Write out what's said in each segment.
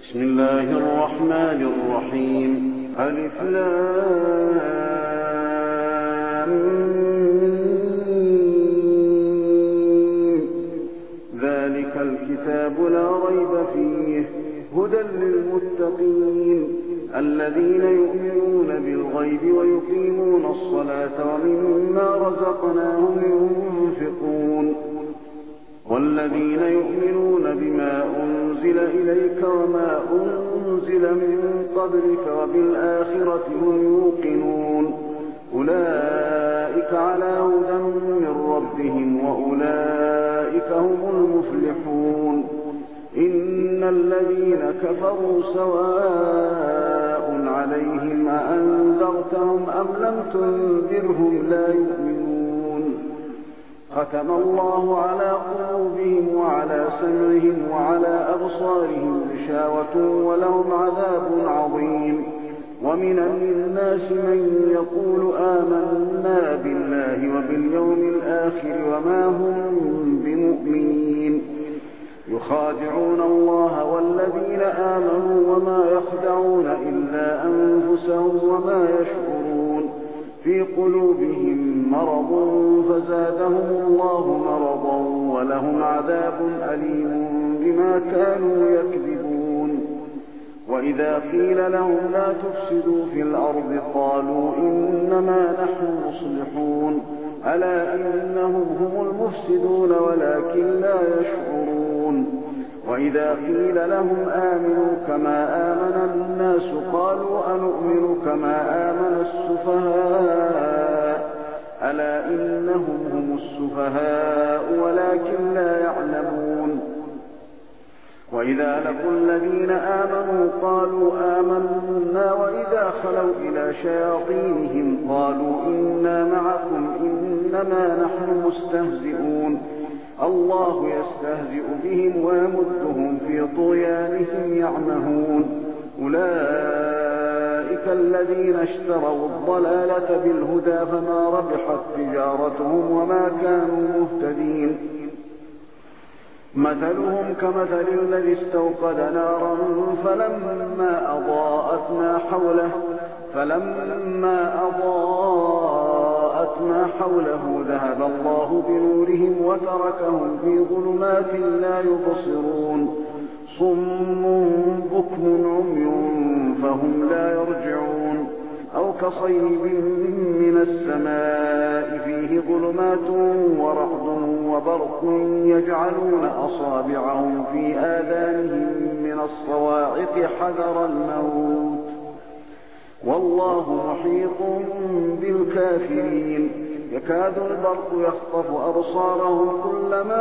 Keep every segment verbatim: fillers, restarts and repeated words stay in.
بسم الله الرحمن الرحيم. ألف لام ميم. ذلك الكتاب لا ريب فيه هدى للمتقين الذين يؤمنون بالغيب ويقيمون الصلاة ومما رزقناهم ينفقون والذين يؤمنون بما أنزل إليك وما أنزل من قبلك وبالآخرة هم يوقنون أولئك على هدى من ربهم وأولئك هم المفلحون. إن الذين كفروا سواء عليهم أأنذرتهم أم لم تنذرهم لا يؤمنون. ختم الله على قلوبهم وعلى سمعهم وعلى أبصارهم غشاوة ولهم عذاب عظيم. ومن الناس من يقول آمنا بالله وباليوم الآخر وما هم بمؤمنين يخادعون الله والذين آمنوا وما يخدعون إلا أنفسهم وما يشعرون. في قلوبهم مرض فزادهم الله مرضا ولهم عذاب أليم بما كانوا يكذبون. وإذا قيل لهم لا تفسدوا في الأرض قالوا إنما نحن مصلحون ألا إنهم هم المفسدون ولكن لا يشعرون. وإذا قيل لهم آمنوا كما آمن الناس قالوا أنؤمن كما آمن السفهاء ألا إنهم هم السفهاء ولكن لا يعلمون. وإذا لقوا الذين آمنوا قالوا آمنا وإذا خلوا إلى شياطينهم قالوا إنا معكم إنما نحن مستهزئون. الله يستهزئ بهم ويمدهم في طغيانهم يعمهون. أولئك الذين اشتروا الضلالة بالهدى فما ربحت تجارتهم وما كانوا مهتدين. مثلهم كمثل الذي استوقد نارا فلما أضاءت ما حوله فلما أضاءت ما حوله ذهب الله بنورهم وتركهم في ظلمات لا يبصرون. صم بكم عمي فهم لا يرجعون. أو كصيب من السماء فيه ظلمات ورعد وبرق يجعلون أصابعهم في آذانهم من الصواعق حذر الموت والله محيط بالكافرين. يكاد البرق يخطف أبصارهم كلما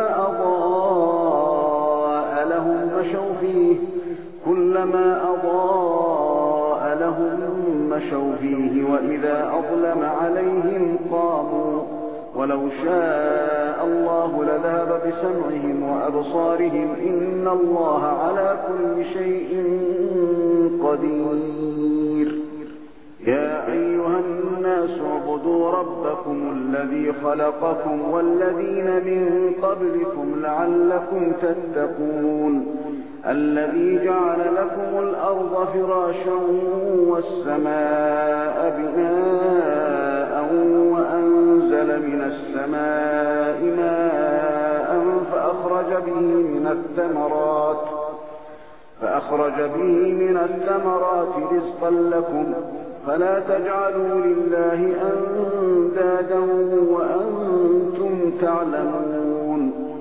أضاء لهم مشوا فيه كلما أضاء لهم مشوا فيه وإذا أظلم عليهم قاموا ولو شاء الله لذهب بسمعهم وأبصارهم إن الله على كل شيء قدير. يا أيها الناس اعبدوا ربكم الذي خلقكم والذين من قبلكم لعلكم تتقون. الذي جعل لكم الأرض فراشا والسماء بناء وأنزل من السماء ماء فأخرج به من الثمرات فأخرج به من الثمرات رزقا لكم فلا تجعلوا لله أندادا وأنتم تعلمون.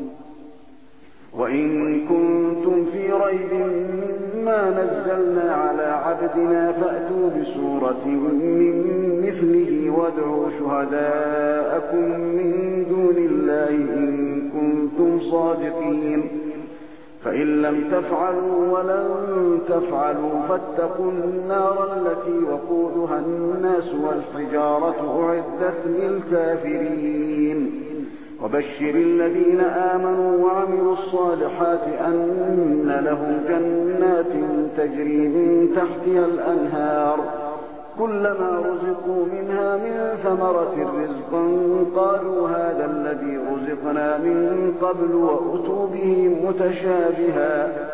وإن كنتم في ريب مما نزلنا على عبدنا فأتوا بسورة من مثله وادعوا شهداءكم من دون الله إن كنتم صادقين. فإن لم تفعلوا ولن تفعلوا فاتقوا النار التي وقودها الناس والحجارة أعدت للكافرين. وبشر الذين آمنوا وعملوا الصالحات أن لهم جنات تجري من تحتها الأنهار كلما رزقوا منها من ثمرة رزقا قالوا هذا الذي رزقنا من قبل وأتوا به متشابها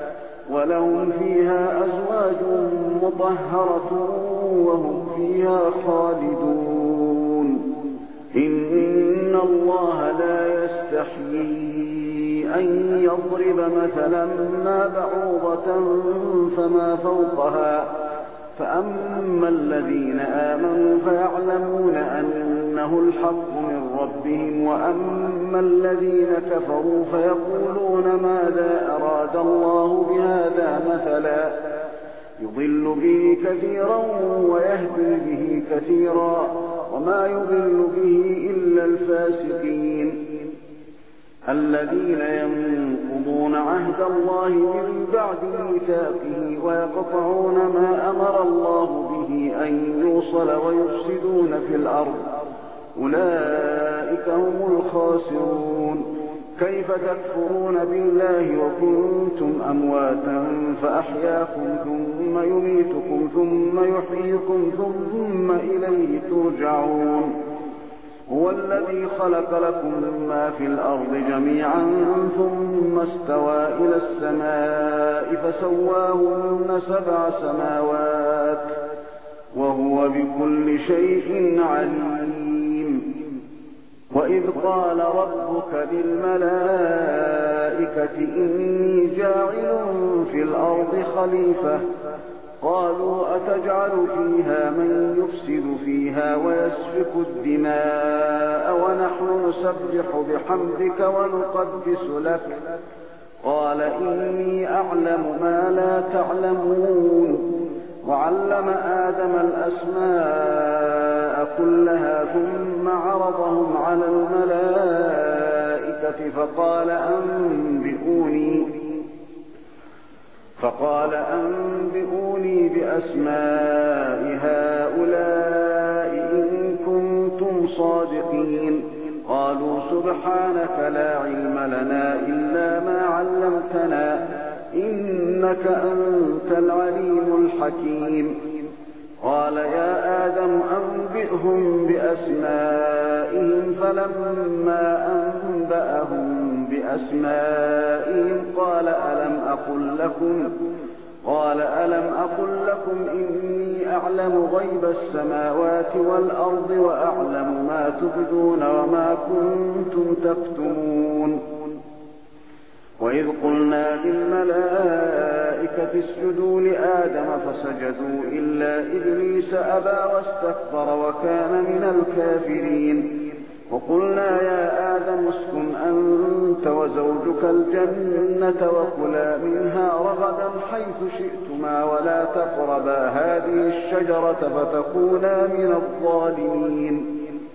ولهم فيها أزواج مطهرة وهم فيها خالدون. إن الله لا يستحيي أن يضرب مثلا ما بعوضة فما فوقها، فأما الذين آمنوا فيعلمون أنه الحق من ربهم، وأما الذين كفروا فيقولون ماذا أراد الله بهذا مثلا، يضل به كثيرا ويهدي به كثيرا، وما يضل به إلا الفاسقين الذين ينقضون عهد الله من بعد ميثاقه ويقطعون ما أمر الله به أن يوصل ويفسدون في الأرض، أولئك هم الخاسرون. كيف تكفرون بالله وكنتم أمواتا فأحياكم ثم يميتكم ثم يحييكم ثم إليه ترجعون. هو الذي خلق لكم ما في الأرض جميعا ثم استوى إلى السماء فسواهن سبع سماوات وهو بكل شيء عليم. وإذ قال ربك للملائكة إني جاعل في الأرض خليفة، قالوا أتجعل فيها من يفسد فيها ويسفك الدماء ونحن نسبح بحمدك ونقدس لك، قال إني أعلم ما لا تعلمون. وعلم آدم الأسماء كلها ثم عرضهم على الملائكة فقال أنبئوني فقال أنبئوني بأسماء هؤلاء إن كنتم صادقين. قالوا سبحانك لا علم لنا إلا ما علمتنا إنك أنت العليم الحكيم. قال يا آدم أنبئهم بأسمائهم، فلما أنبأهم بأسمائهم قال ألم أقل لكم قال ألم أقل لكم إني أعلم غيب السماوات والأرض وأعلم ما تبدون وما كنتم تكتمون. وإذ قلنا للملائكة اسجدوا لآدم فسجدوا إلا إبليس أبى واستكبر وكان من الكافرين. وقلنا يا آدم اسكن أنت وزوجك الجنة وكلا منها رغدا حيث شئتما ولا تقربا هذه الشجرة فتكونا من الظالمين.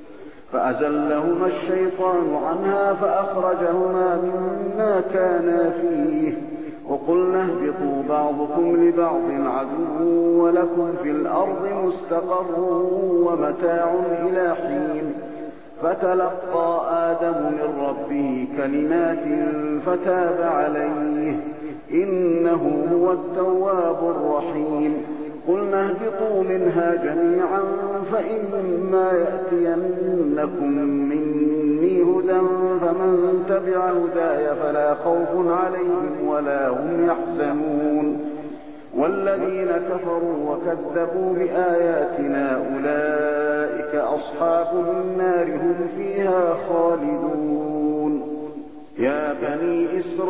فأزلهما الشيطان عنها فأخرجهما مما كانا فيه. وقلنا اهبطوا بعضكم لبعض عدو ولكم في الأرض مستقر ومتاع إلى حين. فتلقى آدم من ربه كلمات فتاب عليه إنه هو التواب الرحيم. قلنا اهبطوا منها جميعا فإما يأتينكم مني هدى فمن تبع هداي فلا خوف عليهم ولا هم يحزنون. والذين كفروا وكذبوا بآياتنا أولئك أصحاب النار هم فيها خالدون. يا بني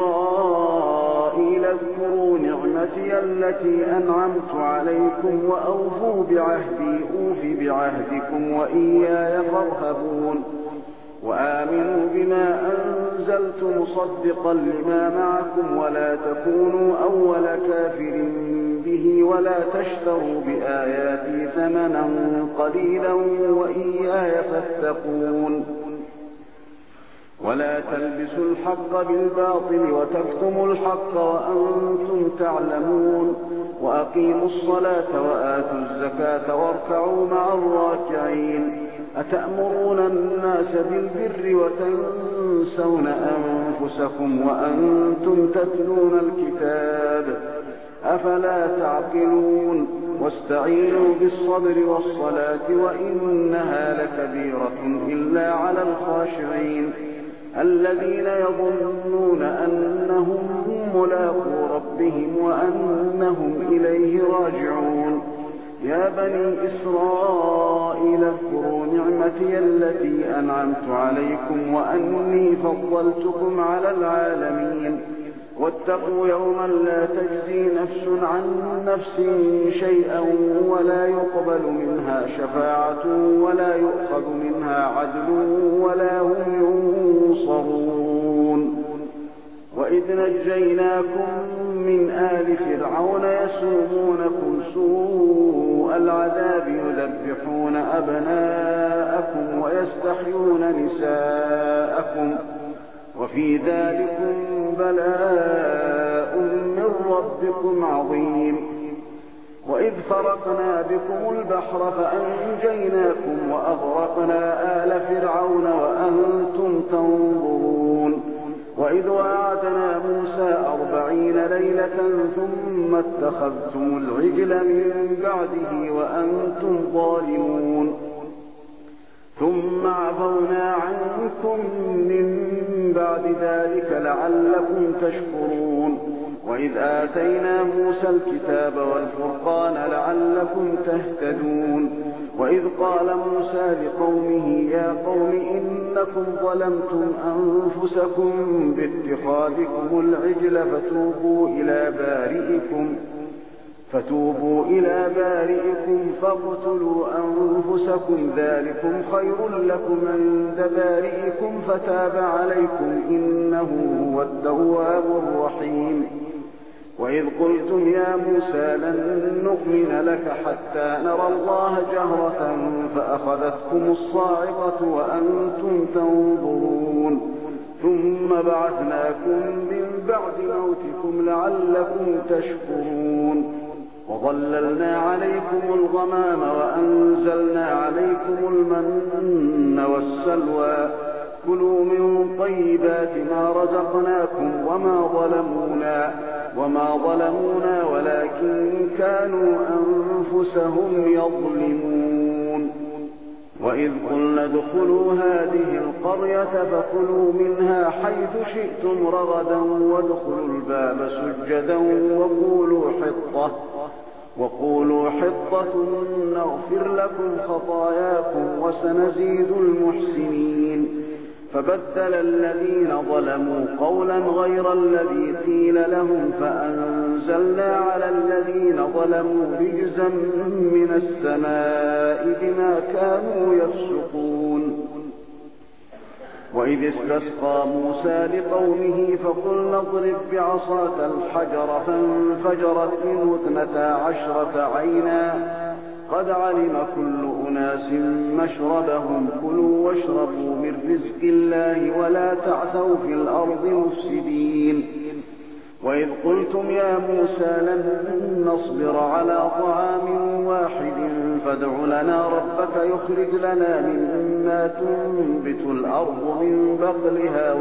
إسرائيل اذكروا نعمتي التي أنعمت عليكم وأوفوا بعهدي أوف بعهدكم وإياي فارهبون. وآمنوا بما أنزلت مصدقا لما معكم ولا تكونوا أول كافر به ولا تشتروا بآياتي ثمنا قليلا وإياي فاتقون. ولا تلبسوا الحق بالباطل وتكتموا الحق وأنتم تعلمون. وأقيموا الصلاة وآتوا الزكاة واركعوا مع الراكعين. أتأمرون الناس بالبر وتنسون أنفسكم وأنتم تتلون الكتاب أفلا تعقلون. واستعينوا بالصبر والصلاة وإنها لكبيرة إلا على الخاشعين. الذين يظنون أنهم ملاقو ربهم وأنهم إليه راجعون. يا بني إسرائيل اذكروا نعمتي التي أنعمت عليكم وأني فضلتكم على العالمين. واتقوا يوما لا تجزي نفس عن نفس شيئا ولا يقبل منها شفاعة ولا يؤخذ منها عدل ولا هم ينصرون. وإذ نجيناكم من آل فرعون يسومونكم سوء العذاب يذبحون أبناءكم ويستحيون نساءكم وفي ذلكم بلاء من ربكم عظيم. وإذ فرقنا بكم البحر فأنجيناكم وأغرقنا آل فرعون وأنتم تنظرون. وإذ وعدنا موسى أربعين ليلة ثم اتخذتم العجل من بعده وأنتم ظالمون. ثم عفونا عنكم من بعد ذلك لعلكم تشكرون. وإذ آتينا موسى الكتاب والفرقان لعلكم تهتدون. وإذ قال موسى لقومه يا قوم إنكم ظلمتم أنفسكم باتخاذكم العجل فتوبوا إلى بارئكم فتوبوا إلى بارئكم فاقتلوا أنفسكم ذلكم خير لكم عند بارئكم فتاب عليكم إنه هو التواب الرحيم. وإذ قلتم يا موسى لن نؤمن لك حتى نرى الله جهرة فأخذتكم الصاعقة وأنتم تنظرون. ثم بعثناكم من بعد موتكم لعلكم تشكرون. وظللنا عليكم الغمام وأنزلنا عليكم المن والسلوى كلوا من طيبات ما رزقناكم وما ظلمونا وما ظلمونا ولكن كانوا أنفسهم يظلمون. وإذ قلنا ادخلوا هذه القرية فكلوا منها حيث شئتم رغدا وادخلوا الباب سجدا وقولوا حطة وقولوا حطة نغفر لكم خطاياكم وسنزيد المحسنين. فبدل الذين ظلموا قولا غير الذي قيل لهم فأنزلنا على الذين ظلموا رجزا من السماء بما كانوا يفسقون. وإذ استسقى موسى لقومه فقلنا اضرب بعصاك الحجر فانفجرت منه اثنتا عشرة عينا قد علم كل أناس مشربهم كلوا واشربوا من رزق الله ولا تعثوا في الأرض مفسدين. وإذ قلتم يا موسى لن نصبر على طعام واحد فادع لنا ربك يخرج لنا مما تنبت الأرض من بقلها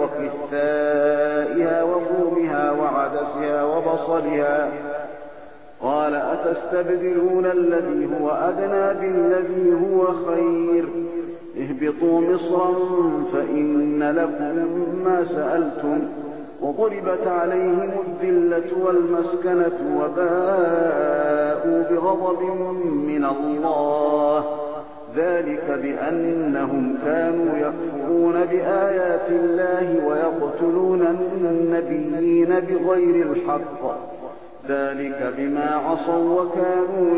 وقثائها وفومها وعدسها وبصلها قال أتستبدلون الذي هو أدنى بالذي هو خير اهبطوا مصرا فإن لكم ما سألتم وضربت عليهم الذلة والمسكنة وباءوا بغضب من الله ذلك بأنهم كانوا يكفرون بآيات الله ويقتلون النبيين بغير الحق ذلك بما عصوا وكانوا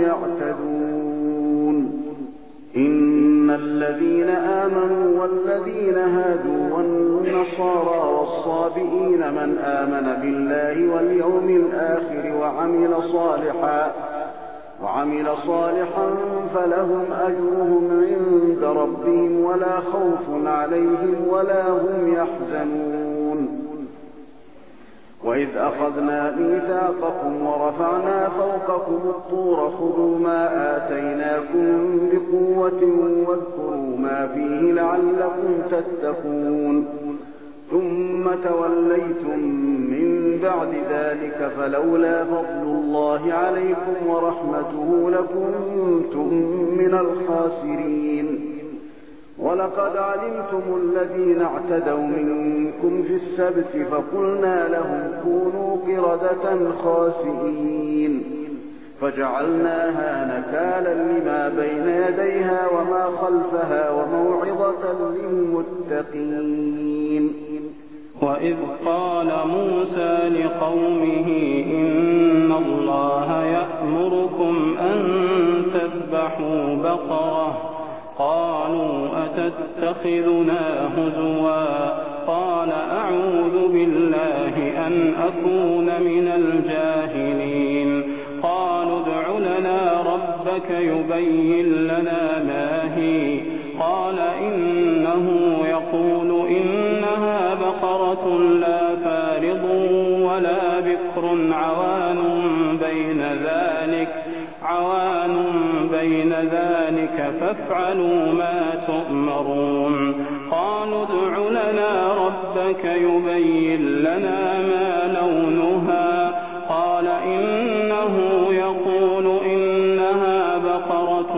يعتدون. إن الذين آمنوا والذين هادوا والنصارى والصابئين من آمن بالله واليوم الآخر وعمل صالحا وعمل صالحا فلهم أجرهم عند ربهم ولا خوف عليهم ولا هم يحزنون. وإذ أخذنا ميثاقكم ورفعنا فوقكم الطور خذوا ما آتيناكم بقوة واذكروا ما فيه لعلكم تتقون ثم توليتم من بعد ذلك فلولا فضل الله عليكم ورحمته لكنتم من الخاسرين. ولقد علمتم الذين اعتدوا منكم في السبت فقلنا لهم كونوا قردة خاسئين فجعلناها نكالا لما بين يديها وما خلفها وموعظة للمتقين. وإذ قال موسى لقومه إن الله يأمركم أن تذبحوا بقرة قالوا أتتخذنا هزوا قال أعوذ بالله أن أكون من الجاهلين. قالوا ادع لنا ربك يبين لنا ما هي قال إنه يقول إنها بقرة لا فارض ولا بكر عوان بين ذلك عوان بين ذلك فافعلوا ما تؤمرون. قالوا ادع لنا ربك يبين لنا ما لونها قال إنه يقول إنها بقرة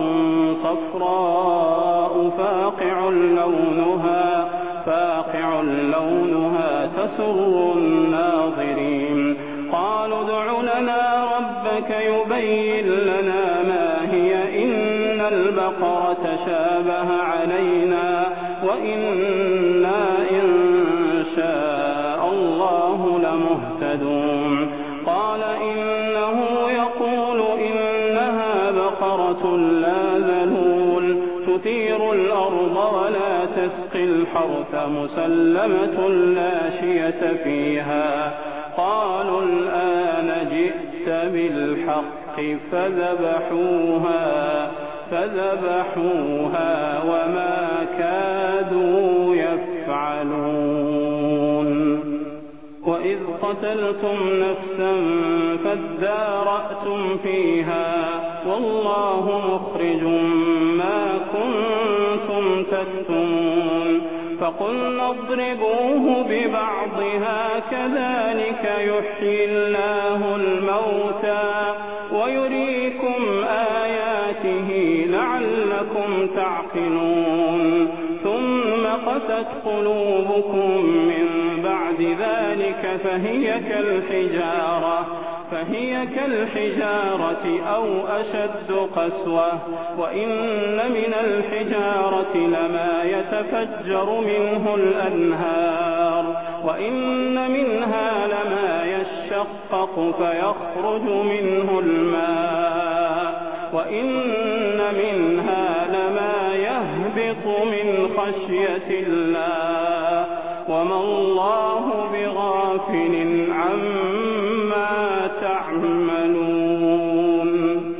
صفراء فاقع لونها فاقع لونها تسر الناظرين. قالوا ادع لنا ربك يبين لنا ما هي إن البقرة شابه علينا وإنا إن شاء الله لمهتدون. قال إنه يقول إنها بقرة لا ذلول تثير الأرض ولا تسقي الحرث مسلمة لا شية فيها. قالوا الآن جئت بالحق فذبحوها فذبحوها وما كادوا يفعلون. وإذ قتلتم نفسا فادارأتم فيها والله مخرج ما كنتم تكتمون. فقلنا اضربوه ببعضها كذلك يحيي الله الموتى ويريكم آياته لعلكم تعقلون. ثم قست قلوبكم من بعد ذلك فهي كالحجارة فهي كالحجارة أو أشد قسوة. وإن من الحجارة لما يتفجر منه الأنهار وإن منها لما يشقق فيخرج منه الماء وإن منها لما يهبط من خشية الله وما الله بغافل عما تعملون.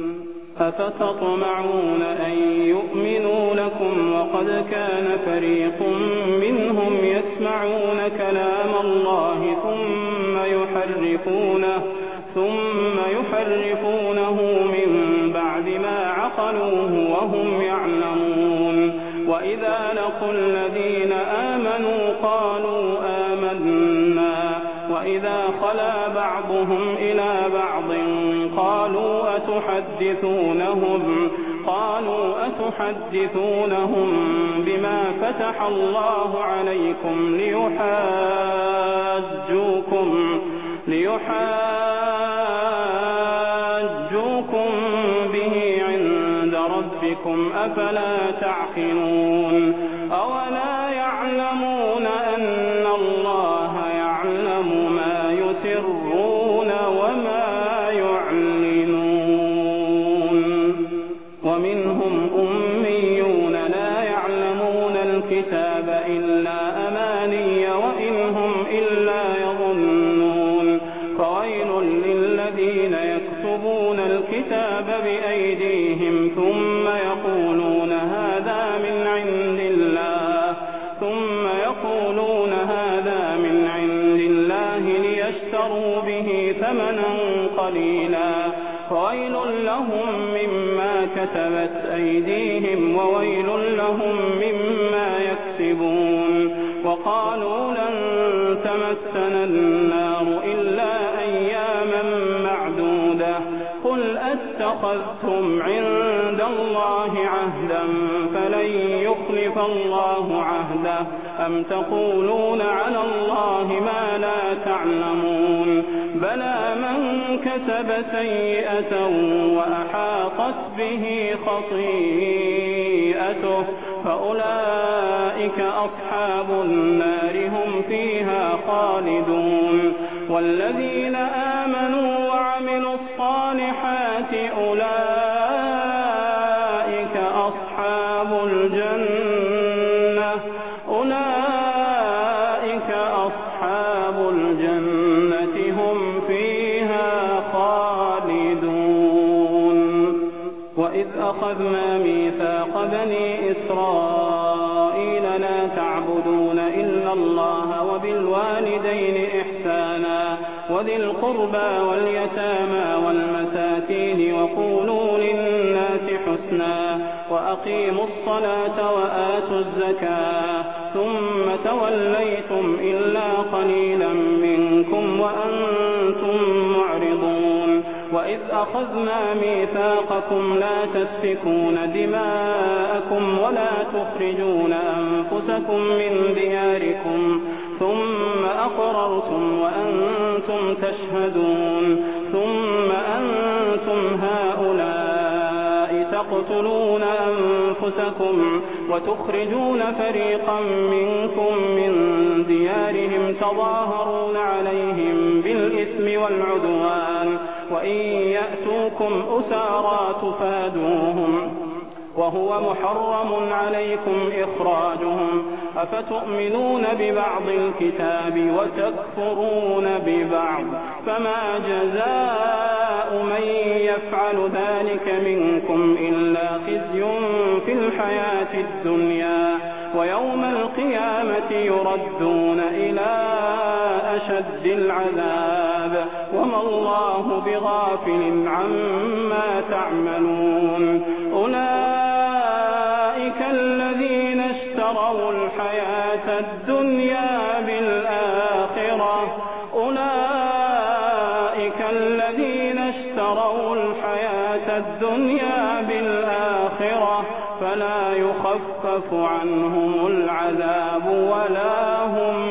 أفتطمعون أن يؤمنوا لكم وقد كان فريق منهم يسمعون كلام الله ثم يحرفونه ثم يحرفونه من بعد ما عقلوه وهم يعلمون. وإذا لقوا الذين آمنوا قالوا آمنا وإذا خلا بعضهم إلى بعض قالوا أتحدثونهم قالوا أتحدثونهم بما فتح الله عليكم ليحاجوكم ليحاجوكم به عند ربكم أفلا تعقلون. أولا يعلمون أن الله يعلم ما يسرون وما يعلنون. ومنهم أميون لا يعلمون الكتاب إلا أماني وإنهم إلا يظنون. فويل للذين يكتبون الكتاب بأيديهم ثم يقولون هذا من عند الله ثم يقولون هذا من عند الله ليشتروا به ثمنا قليلا. فويل لهم مما كتبت أيديهم وويل لهم مما يكسبون. وقالوا لن تمسنا النار إلا أياما معدودة قل قل أتخذتم عند الله عهدا فلن يخلف الله عهده أم تقولون على الله ما لا تعلمون بلى من كسب سيئة وأحاطت به خطيئته فأولئك أصحاب النار هم فيها خالدون والذين آمنوا وعملوا الصالحات أولئك أصحاب الجنة أولئك أصحاب الجنة هم فيها خالدون وإذ أخذنا ميثاق بني إسرائيل لا تعبدون إلا الله وبالوالدين إحسانا وذي القربى واليتامى والمساكين وقولوا للناس حسنا وأقيموا الصلاة وآتوا الزكاة ثم توليتم إلا قليلا منكم وأنتم معرضون وإذ أخذنا ميثاقكم لا تسفكون دماءكم ولا تخرجون أنفسكم من دياركم ثم أقررتم وأنتم تشهدون ثم أنتم هؤلاء تقتلون أنفسكم وتخرجون فريقا منكم من ديارهم تظاهرون عليهم بالإثم والعدوان وإن يأتوكم أسارى تفادوهم وهو محرم عليكم إخراجهم أفتؤمنون ببعض الكتاب وتكفرون ببعض فما جزاء من يفعل ذلك منكم إلا خزي في الحياة الدنيا ويوم القيامة يردون إلى أشد العذاب وما الله بغافل عما تعملون أولئك الذين اشتروا الحياة الدنيا بالآخرة أولئك الذين اشتروا الحياة الدنيا بالآخرة فلا يخفف عنهم العذاب ولا هم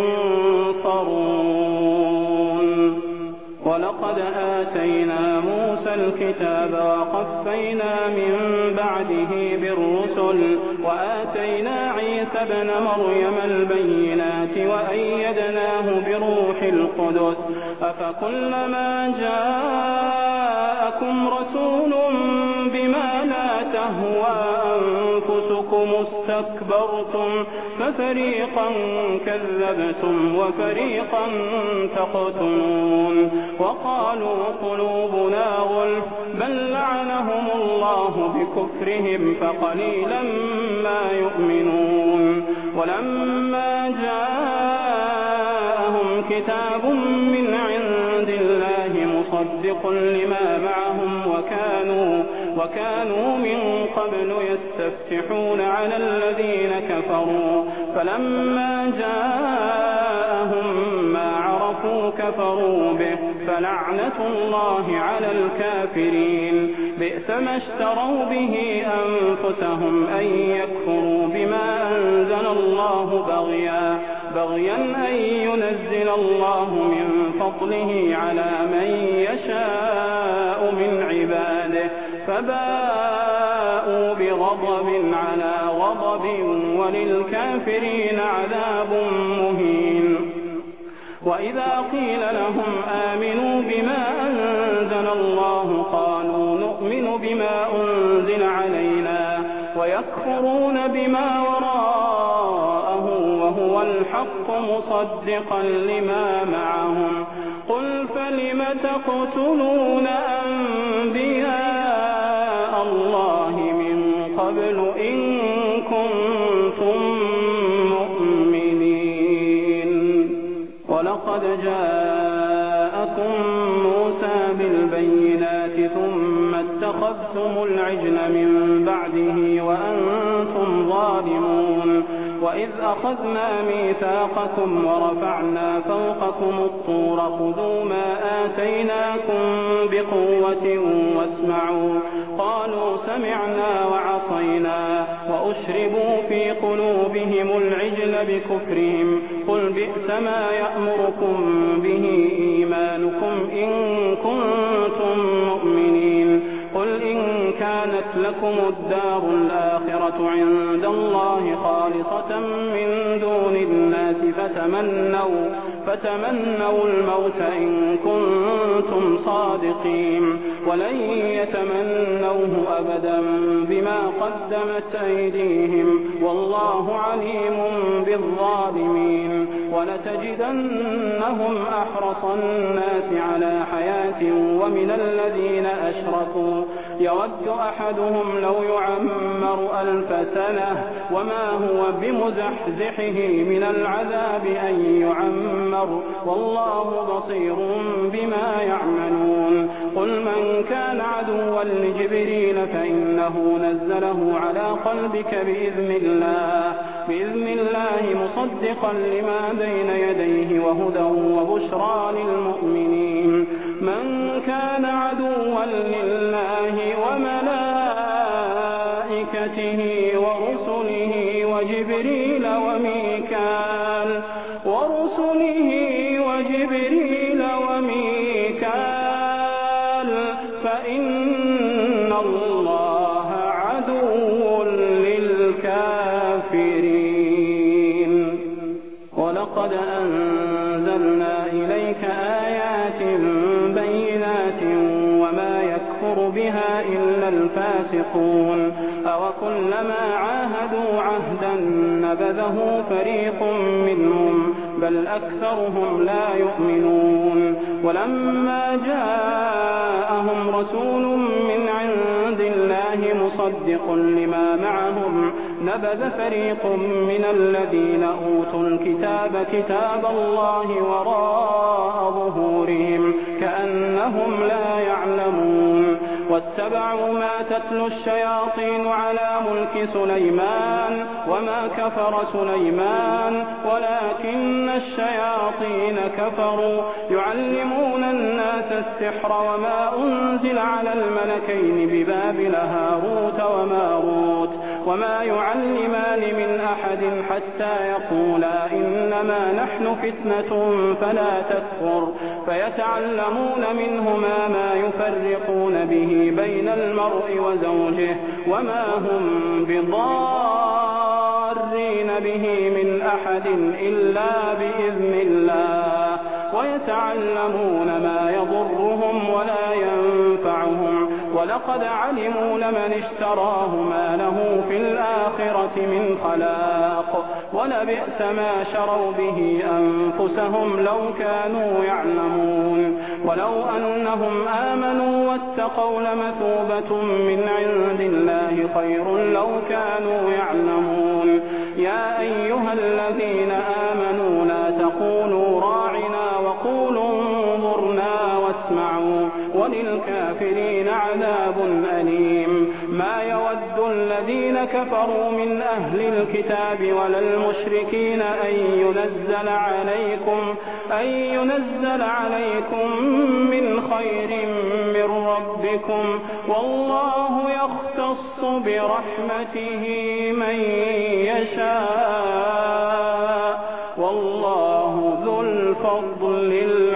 ينصرون ولقد آتينا موسى الكتاب وقفينا من بعده بالرسل وآتينا عيسى ابن مريم البينات وأيدناه بروح القدس أفكلما جاءكم رسول بما لا تهوى أنفسكم استكبرتم ففريقا كذبتم وفريقا تقتلون وقالوا قلوبنا غلف بل لعنهم الله بكفرهم فقليلا ما يؤمنون ولما جاءهم كتاب من عند الله مصدق لما معهم وكانوا وكانوا من قبل يستفتحون على الذين كفروا فلما جاءهم ما عرفوا كفروا به فلعنة الله على الكافرين بئس ما اشتروا به أنفسهم أن يكفروا بما أنزل الله بغيا بغيا أن ينزل الله من فضله على من يشاء من عباده فباءوا بغضب على غضب وللكافرين عذاب مهين وإذا قيل لهم آمنوا بما أنزل الله قالوا نؤمن بما أنزل علينا ويكفرون بما وراءه وهو الحق مصدقا لما معهم قل فلم تقتلون أنبياء الله من قبل إن كنتم مؤمنين ولقد جاءكم موسى بالبينات ثم اتخذتم العجل من بعده وأنتم ظالمون وإذ أخذنا ميثاقكم ورفعنا فوقكم الطور خذوا ما آتيناكم بقوة واسمعوا قالوا سمعنا وعصينا وأشربوا في قلوبهم العجل بكفرهم قل بئس ما يأمركم به إيمانكم إن كنتم مؤمنين قل إن كانت لكم الدار الآخرة عند الله خالصة من دون الناس فتمنوا, فتمنوا الموت إن كنتم صادقين ولن يتمنوه أبدا بما قدمت أيديهم والله عليم بالظالمين ولتجدنهم أحرص الناس على حياة ومن الذين أشركوا يود أحدهم لو يعمر ألف سنة وما هو بمزحزحه من العذاب أن يعمر والله بصير بما يعملون قل من كان عدوا لجبريل فإنه نزله على قلبك بإذن الله, بإذن الله مصدقا لما بين يديه وهدى وبشرى للمؤمنين من كان عدوا لله وملائكته ورسله وجبريل وميكال ورسله وجبريل وميكال فإن الله عدو للكافرين ولقد أنزلنا إليك آيات بينات وما يكفر بها إلا الفاسقون أوكلما عاهدوا عهدا نبذه فريق منهم بل أكثرهم لا يؤمنون ولما جاءهم رسول من عند الله مصدق لما معهم نبذ فريق من الذين أوتوا الكتاب كتاب الله وراء ظهورهم كأنهم لا يعلمون واتبعوا ما تتلو الشياطين على ملك سليمان وما كفر سليمان ولكن الشياطين كفروا يعلمون الناس السحر وما أنزل على الملكين ببابل هاروت وماروت وما يعلمان من أحد حتى يقولا إنما نحن فتنة فلا تكفر فيتعلمون منهما ما يفرقون به بين المرء وزوجه وما هم بضارين به من أحد إلا بإذن الله ويتعلمون ما يضرهم ولا ينفعهم ولقد علموا لمن اشتراه ما له في الآخرة من خلاق ولبئس ما شروا به أنفسهم لو كانوا يعلمون ولو أنهم آمنوا واتقوا لمثوبة من عند الله خير لو كانوا يعلمون يا أيها الذين آمنوا لا تقولوا راعنا وقولوا انظرنا واسمعوا وللكافرين عذاب أليم ما يود الذين كفروا من أهل الكتاب ولا المشركين أن ينزل عليكم أن ينزل عليكم من خير من ربكم والله يختص برحمته من يشاء والله ذو الفضل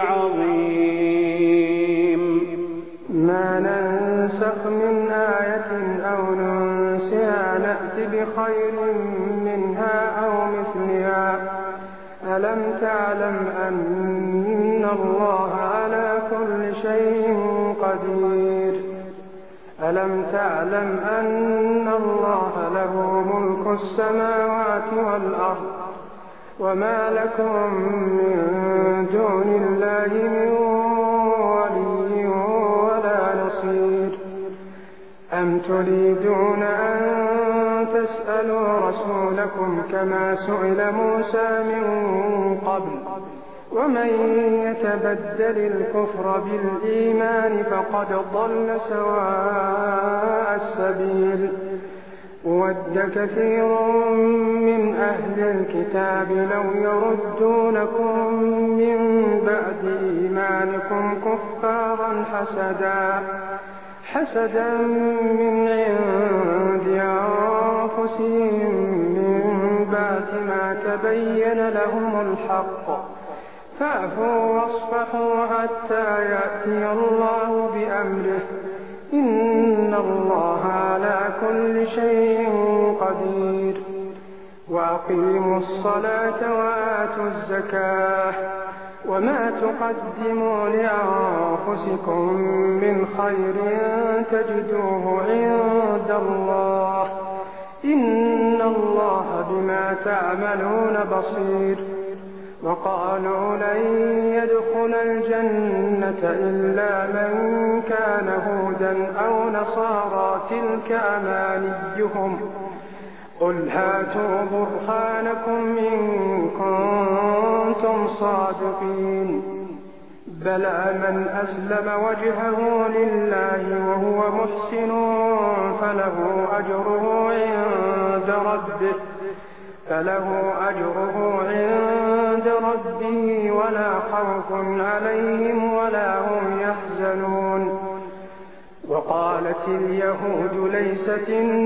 العظيم ما ننسخ من آية أو ننسها نأت بخير منها أو مثلها ألم تعلم أن الله على كل شيء قدير ألم تعلم أن الله له ملك السماوات والأرض وما لكم من دون الله من ولي ولا نصير أم تريدون أن تسألوا رسولكم كما سئل موسى من قبل ومن يتبدل الكفر بالإيمان فقد ضل سواء السبيل ود كثير من أهل الكتاب لو يردونكم من بعد إيمانكم كفارا حسدا حسدا من عند أنفسهم من بعد ما تبين لهم الحق فاعفوا واصفحوا حتى يأتي الله بأمره إن الله على كل شيء قدير وأقيموا الصلاة وآتوا الزكاة وما تقدموا لأنفسكم من خير تجدوه عند الله إن الله بما تعملون بصير وقالوا لن يدخل الجنة إلا من كان هودا أو نصارى تلك أمانيهم قل هاتوا برهانكم إن كنتم صادقين بلى من أسلم وجهه لله وهو محسن فله أجره عند ربه فله أجره عند ربه ولا خوف عليهم ولا هم يحزنون وقالت اليهود ليست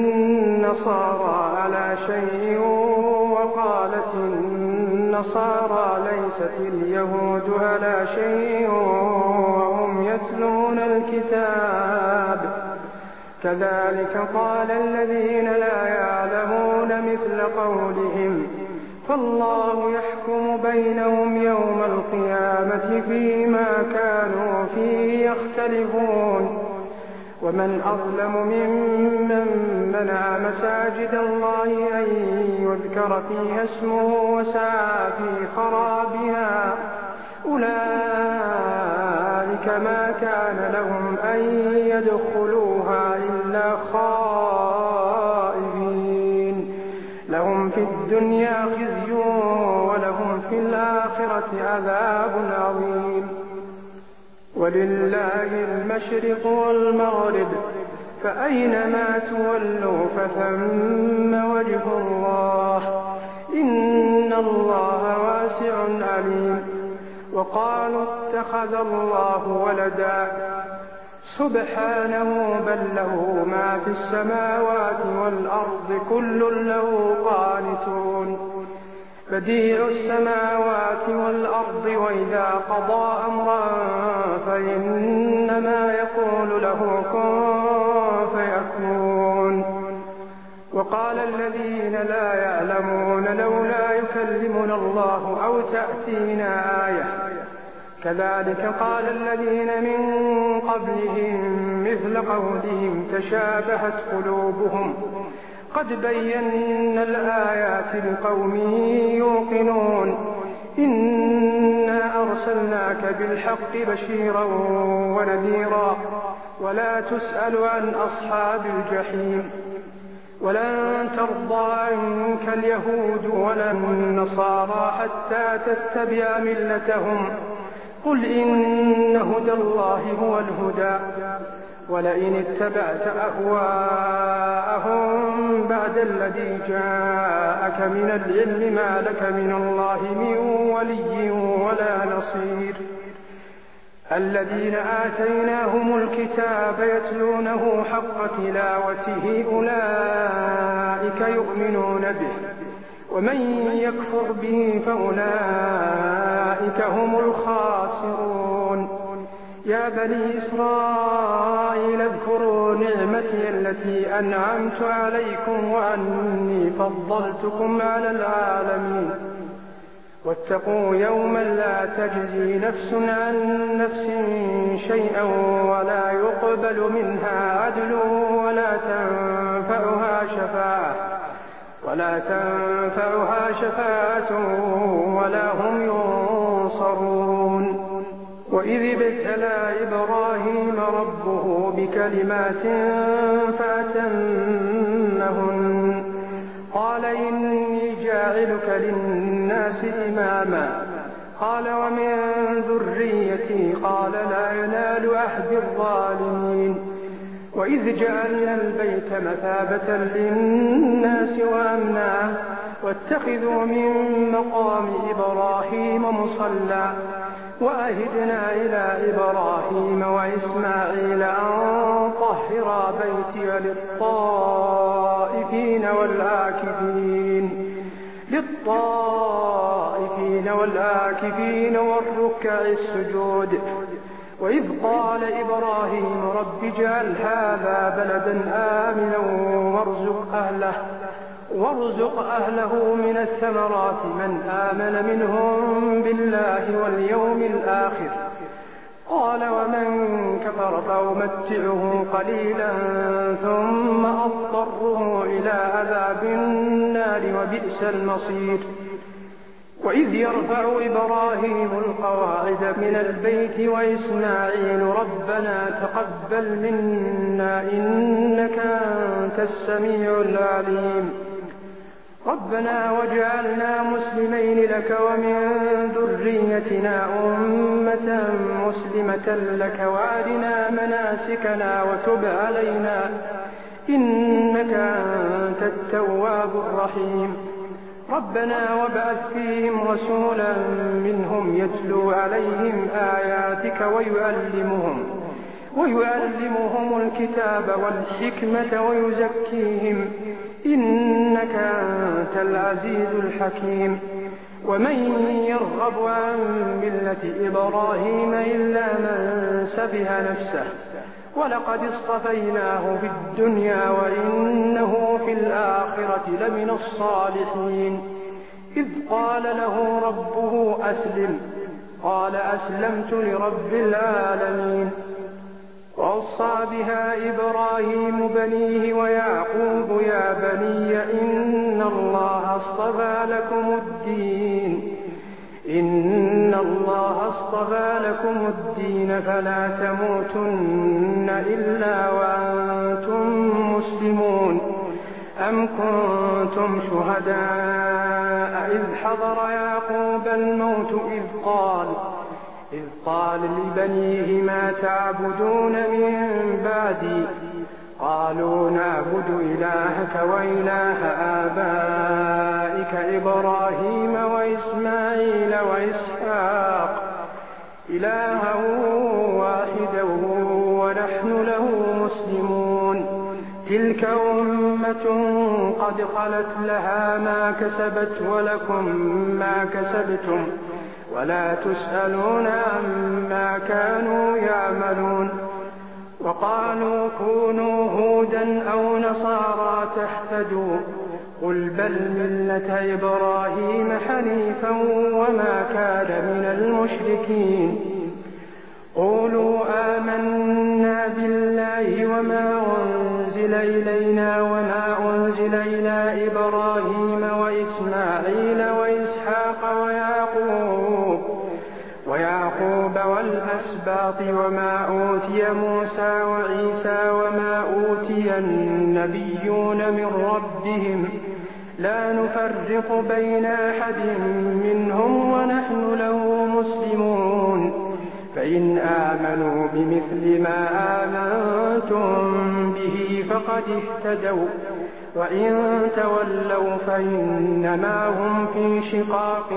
النصارى على شيء وقالت النصارى ليست اليهود على شيء وهم يتلون الكتاب كذلك قال الذين لا يعلمون مثل قولهم فالله يحكم بينهم يوم القيامة فيما كانوا فيه يختلفون ومن أظلم ممن منع مساجد الله أن يذكر فيها اسمه وسعى في خرابها أولئك ما كان لهم أن يدخلوها إلا خائفين لهم في الدنيا خزي ولهم في الآخرة عذاب عظيم ولله المشرق والمغرب فأينما تولوا فثم وجه الله إن الله واسع عليم وقالوا اتخذ الله ولدا سبحانه بل له ما في السماوات والأرض كل له قانتون بديع السماوات والأرض وإذا قضى أمرا فإنما يقول له كن فيكون وقال الذين لا يعلمون لولا يكلمنا الله أو تأتينا آية كذلك قال الذين من قبلهم مثل قولهم تشابهت قلوبهم قد بينا الآيات لقوم يوقنون إنا أرسلناك بالحق بشيرا ونذيرا ولا تسأل عن أصحاب الجحيم ولن ترضى عنك اليهود ولا النصارى حتى تتبع ملتهم قل إن هدى الله هو الهدى ولئن اتبعت أهواءهم بعد الذي جاءك من العلم ما لك من الله من ولي ولا نصير الذين آتيناهم الكتاب يتلونه حق تلاوته أولئك يؤمنون به ومن يكفر به فأولئك هم الخاسرون يا بني إسرائيل اذكروا نعمتي التي أنعمت عليكم وأني فضلتكم على العالمين واتقوا يوما لا تجزي نفس عن نفس شيئا ولا يقبل منها عدل ولا تنفعها شفاعة ولا تنفعها شفاعة ولا هم ينصرون وإذ ابتلى إبراهيم ربه بكلمات فأتمهن قال إني جاعلك للناس إماما قال ومن ذريتي قال لا ينال عهد الظالمين وإذ جعلنا البيت مثابة للناس وأمنا واتخذوا من مقام إبراهيم مصلى وأهدنا إلى إبراهيم وإسماعيل أن طهرا بيتي للطائفين والعاكفين للطائفين والعاكفين والركع السجود وإذ قال إبراهيم رب اجعل هذا بلدا آمنا وارزق أهله وارزق أهله من الثمرات من آمن منهم بالله واليوم الآخر قال ومن كفر فأمتعه قليلا ثم أضطره إلى عذاب النار وبئس المصير وإذ يرفع إبراهيم القواعد من البيت وإسماعيل ربنا تقبل منا إنك أنت السميع العليم ربنا واجعلنا مسلمين لك ومن ذريتنا أمة مسلمة لك وارنا مناسكنا وتب علينا إنك أنت التواب الرحيم ربنا وابعث فيهم رسولا منهم يتلو عليهم آياتك ويعلمهم ويعلمهم الكتاب والحكمة ويزكيهم إنك أنت العزيز الحكيم ومن يرغب عن ملة إبراهيم إلا من سفه نفسه ولقد اصطفيناه في الدنيا وإنه في الآخرة لمن الصالحين إذ قال له ربه أسلم قال أسلمت لرب العالمين ووصى بها إبراهيم بنيه ويعقوب يا بني إن الله اصطفى لكم الدين إن الله اصطفى لكم الدين فلا تموتن إلا وأنتم مسلمون أم كنتم شهداء إذ حضر يعقوب الموت إذ قال إذ قال لبنيه ما تعبدون من بعدي قالوا نعبد إلهك وإله آبائك إبراهيم وإسماعيل وإسحاق إلها واحدا ونحن له مسلمون تلك أمة قد خلت لها ما كسبت ولكم ما كسبتم ولا تسألون عما كانوا يعملون وقالوا كونوا هودا أو نصارى تهتدوا قل بل ملة إبراهيم حنيفا وما كان من المشركين قولوا آمنا بالله وما أنزل إلينا وما أنزل إلى إبراهيم وإسماعيل وإسحاق ويعقوب ويعقوب والأسباط وما أوتي موسى وعيسى وما أوتي النبيون من ربهم لا نفرق بين أحد منهم ونحن له مسلمون فإن آمنوا بمثل ما آمنتم به فقد اهتدوا وإن تولوا فإنما هم في شقاق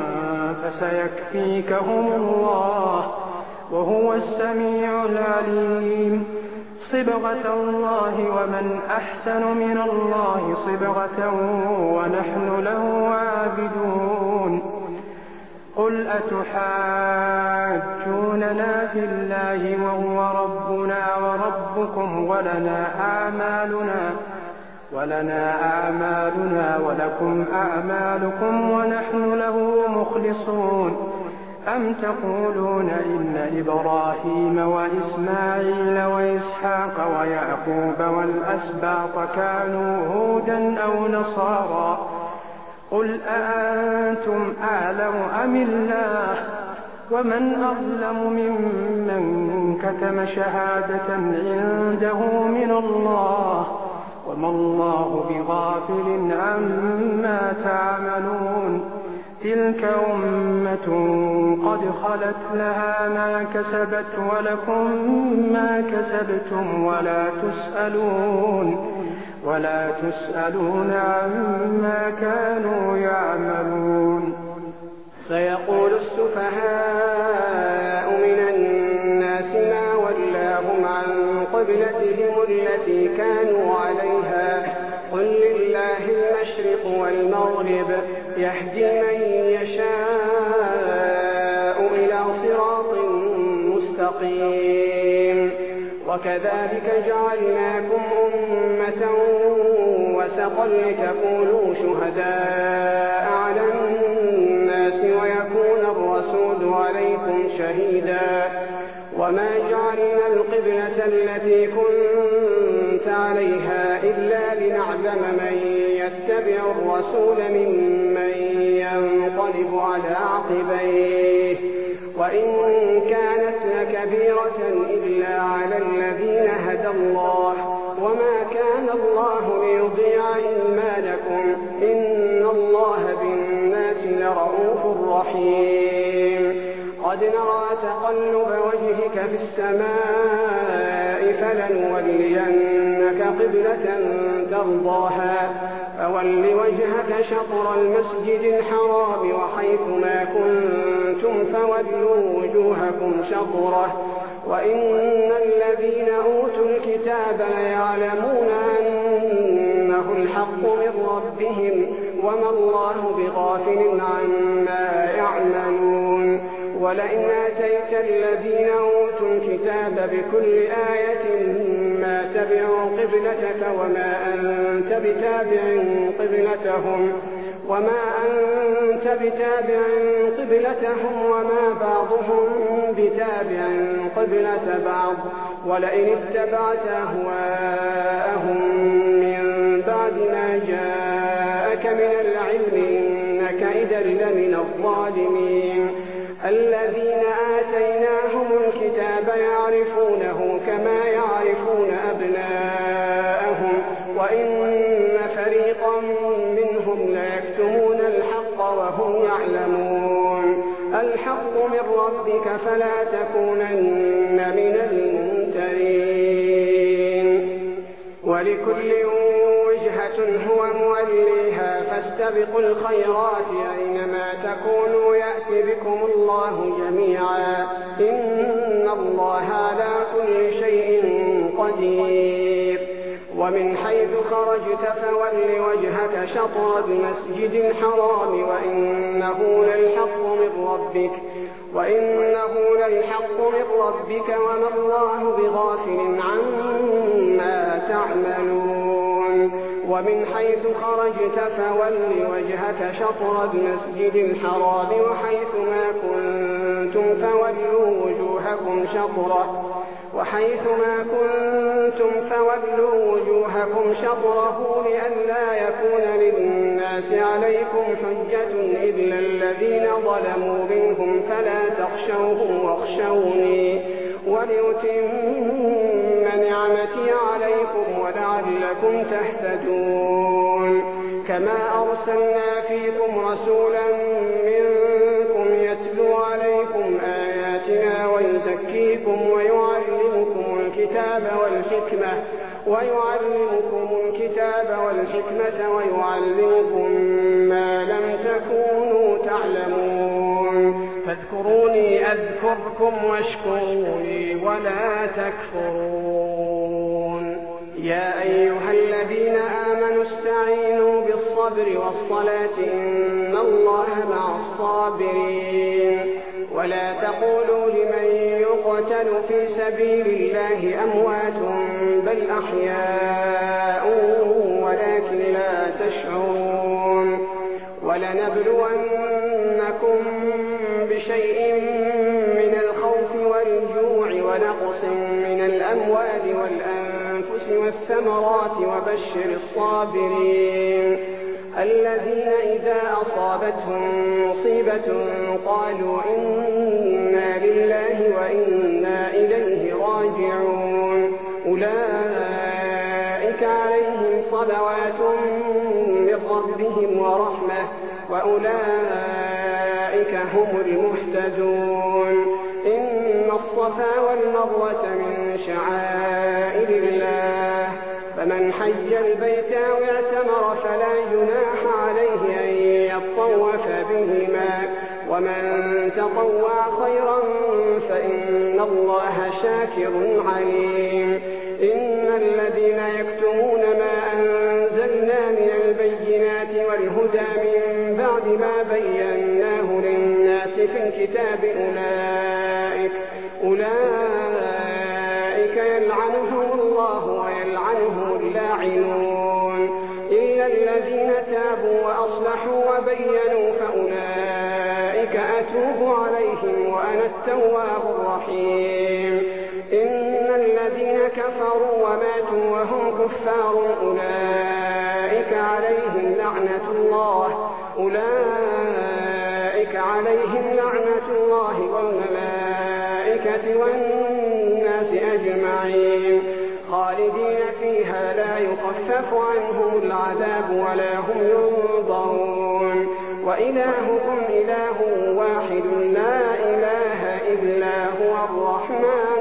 فسيكفيكهم الله وهو السميع العليم صبغة الله ومن أحسن من الله صبغة ونحن له عابدون قل أتحاجوننا في الله وهو ربنا وربكم ولنا أعمالنا ولنا أعمالنا ولكم أعمالكم ونحن له مخلصون أم تقولون إن إبراهيم وإسماعيل وإسحاق ويعقوب والأسباط كانوا هودا أو نصارى قل أأنتم أعلم أم الله ومن أظلم ممن كتم شهادة عنده من الله وما الله بغافل عما تعملون تلك أمة قد خلت لها ما كسبت ولكم ما كسبتم ولا تسألون ولا تسألون عما كانوا يعملون. سيقول السفهاء من الناس ما ولاهم عن قبلتهم التي كانوا عليها قل لله المشرق والمغرب يهدي من يشاء إلى صراط مستقيم. وكذلك جعلناكم أمة وسطا لتكونوا شهداء على الناس ويكون الرسول عليكم شهيدا. وما جعلنا القبلة التي كنت عليها إلا لنعلم من يتبع الرسول ممن ينقلب على عقبيه وإن كانت لكبيرة إلا على الذين هدى الله وما كان الله ليضيع إيمانكم إن الله بالناس لرؤوف رحيم. قد نرى تقلب وجهك في السماء فلنولينك قبلة ترضاها فول وجهك شطر المسجد الحرام وحيثما كنتم فولوا وجوهكم شطره وإن الذين أوتوا الكتاب ليعلمون أنه الحق من ربهم وما الله بغافل عما يعملون. ولئن آتيت الذين أوتوا الكتاب بكل آية ما تبعوا قبلتك وما أنت بتابع قبلتهم وما أنت بتابع قبلتهم وما بعضهم بتابع قبلة بعض ولئن اتبعت أهواءهم من بعد ما جاءك من العلم إنك إذا لمن الظالمين. الذين آتيناهم الكتاب يعرفونه كما يعرفون أبناءهم وإن فريقا منهم ليكتمون الحق وهم يعلمون. الحق من ربك فلا تكونن من الممترين. ولكل وجهة هو موليها فاستبقوا الخيرات أينما تكونوا يأتي بكم الله جميعا إن الله على كل شيء قدير. ومن حيث خرجت فول وجهك شطر المسجد الحرام وإنه للحق من ربك وإنه للحق من ربك وما الله بغافل عما تعملون. ومن حيث خرجت فول وجهك شطر المسجد الحرام وحيثما كنتم فولوا وجوهكم شطره وحيثما كنتم فولوا وجوهكم شطره لئلا يكون للناس عليكم حجة إلا الذين ظلموا منهم فلا تخشوهم واخشوني ولأتم نعمتي عليكم ولعلكم تهتدون. كما أرسلنا فيكم رسولا منكم يتلو عليكم آياتنا ويزكيكم ويعلمكم الكتاب والحكمة ويعلمكم الكتاب والحكمة ويعلمكم ما لم تكونوا تعلمون. فاذكروني أذكركم واشكروني ولا تكفرون. يا أيها الذين آمنوا استعينوا بالصبر والصلاة إن الله مع الصابرين. ولا تقولوا لمن يقتل في سبيل الله أموات بل أحياء ولكن لا تشعرون. ولنبلونكم بشيء من الخوف والجوع ونقص من الأموال والأنفس والثمرات وبشر الصابرين الذين إذا أصابتهم مصيبة قالوا إنا لله وإنا إليه راجعون. أولئك عليهم صلوات من ربهم ورحمة وأولئك هم المهتدون. إن الصفا والمروة من شعائر الله، فمن حج البيت أو اعتمر فلا جناح عليه أن يطوف بهما، ومن تطوع خيرا فإن الله شاكر عليم. إن الذين يكتمون ما أنزلنا من البينات والهدى من بعد ما بيناه للناس في الكتاب أولئك, أولئك يلعنهم الله ويلعنهم اللاعنون، إلا الذين تابوا وأصلحوا وبينوا فأولئك أتوب عليهم وأنا التواب الرحيم. إن الذين كفروا وماتوا وهم كفار أولئك عليهم لعنة الله أولئك عليهم لعنة الله والملائكة والناس أجمعين، خالدين فيها لا يخفف عنهم العذاب ولا هم ينظرون. وإلهكم إله واحد لا إله إلا هو الرحمن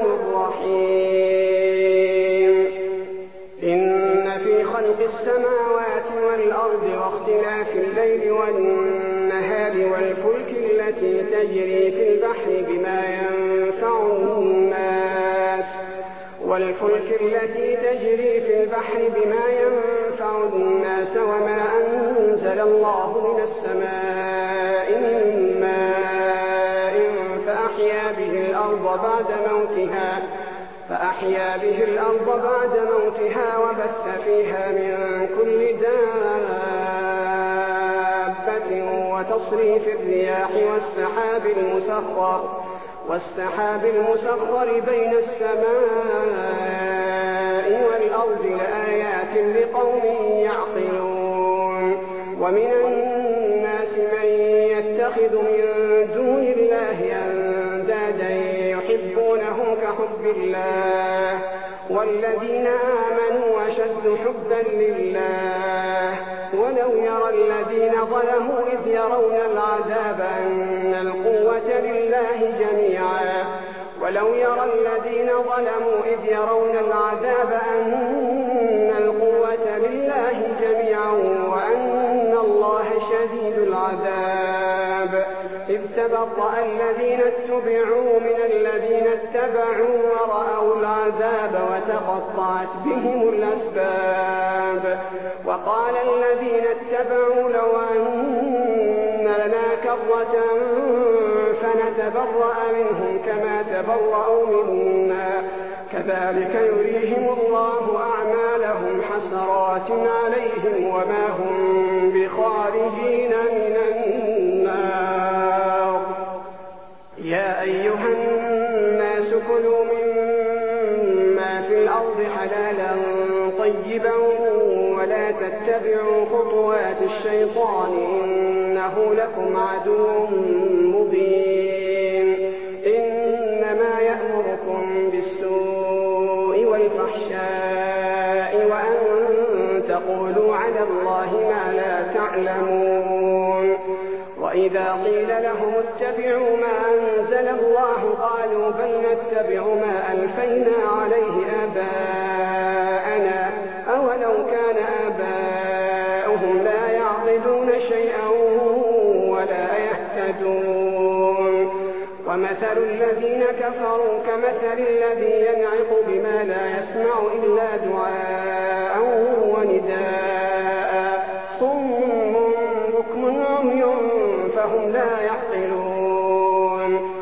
الرحيم. إن في خلق السماوات والأرض واختلاف الليل والنهار والفلك التي تجري في البحر بما ينفع الناس والفلك التي تجري في البحر بما ينفع الناس وما أنزل الله من السماء من ماء فأحيا به الأرض بعد موتها فأحيا به الأرض بعد موتها وبث فيها من كل دابة وتصريف الرياح والسحاب المسخر والسحاب المسخر بين السماء والأرض لآيات لقوم يعقلون. ومن الناس من يتخذ من دون الله أندادا يحبونهم كحب الله والذين آمنوا أشد حبا لله. ولو يرى الذين ظلموا إذ يرون العذاب أن القوة لله جميعا ولو يرى الذين ظلموا إذ يرون العذاب أن القوة لله جميعا وأن الله شديد العذاب. إذ تبرأ الذين اتبعوا من الذين اتبعوا ورأوا العذاب وتقطعت بهم الأسباب. وقال الذين اتبعوا لو أن لنا كرة فنتبرأ منهم كما تبرأوا منا كذلك يريهم الله أعمالهم حسرات عليهم وما هم بخارجين من النار. يا أيها الناس كلوا مما في الأرض حلالا طيبا ولا تتبعوا خطوات الشيطان إنه لكم عدو مبين. إنما يأمركم بالسوء والفحشاء وأن تقولوا على الله ما لا تعلمون. وإذا قيل لهم اتبعوا ما أنزل الله قالوا بل نتبع ما ألفينا عليه آباءنا أولو كان آباؤهم لا يعقلون شيئا ولا يهتدون. ومثل الذين كفروا كمثل الذي ينعق بما لا يسمع إلا دعاء ونداء صم بكم عمي فهم لا يعقلون.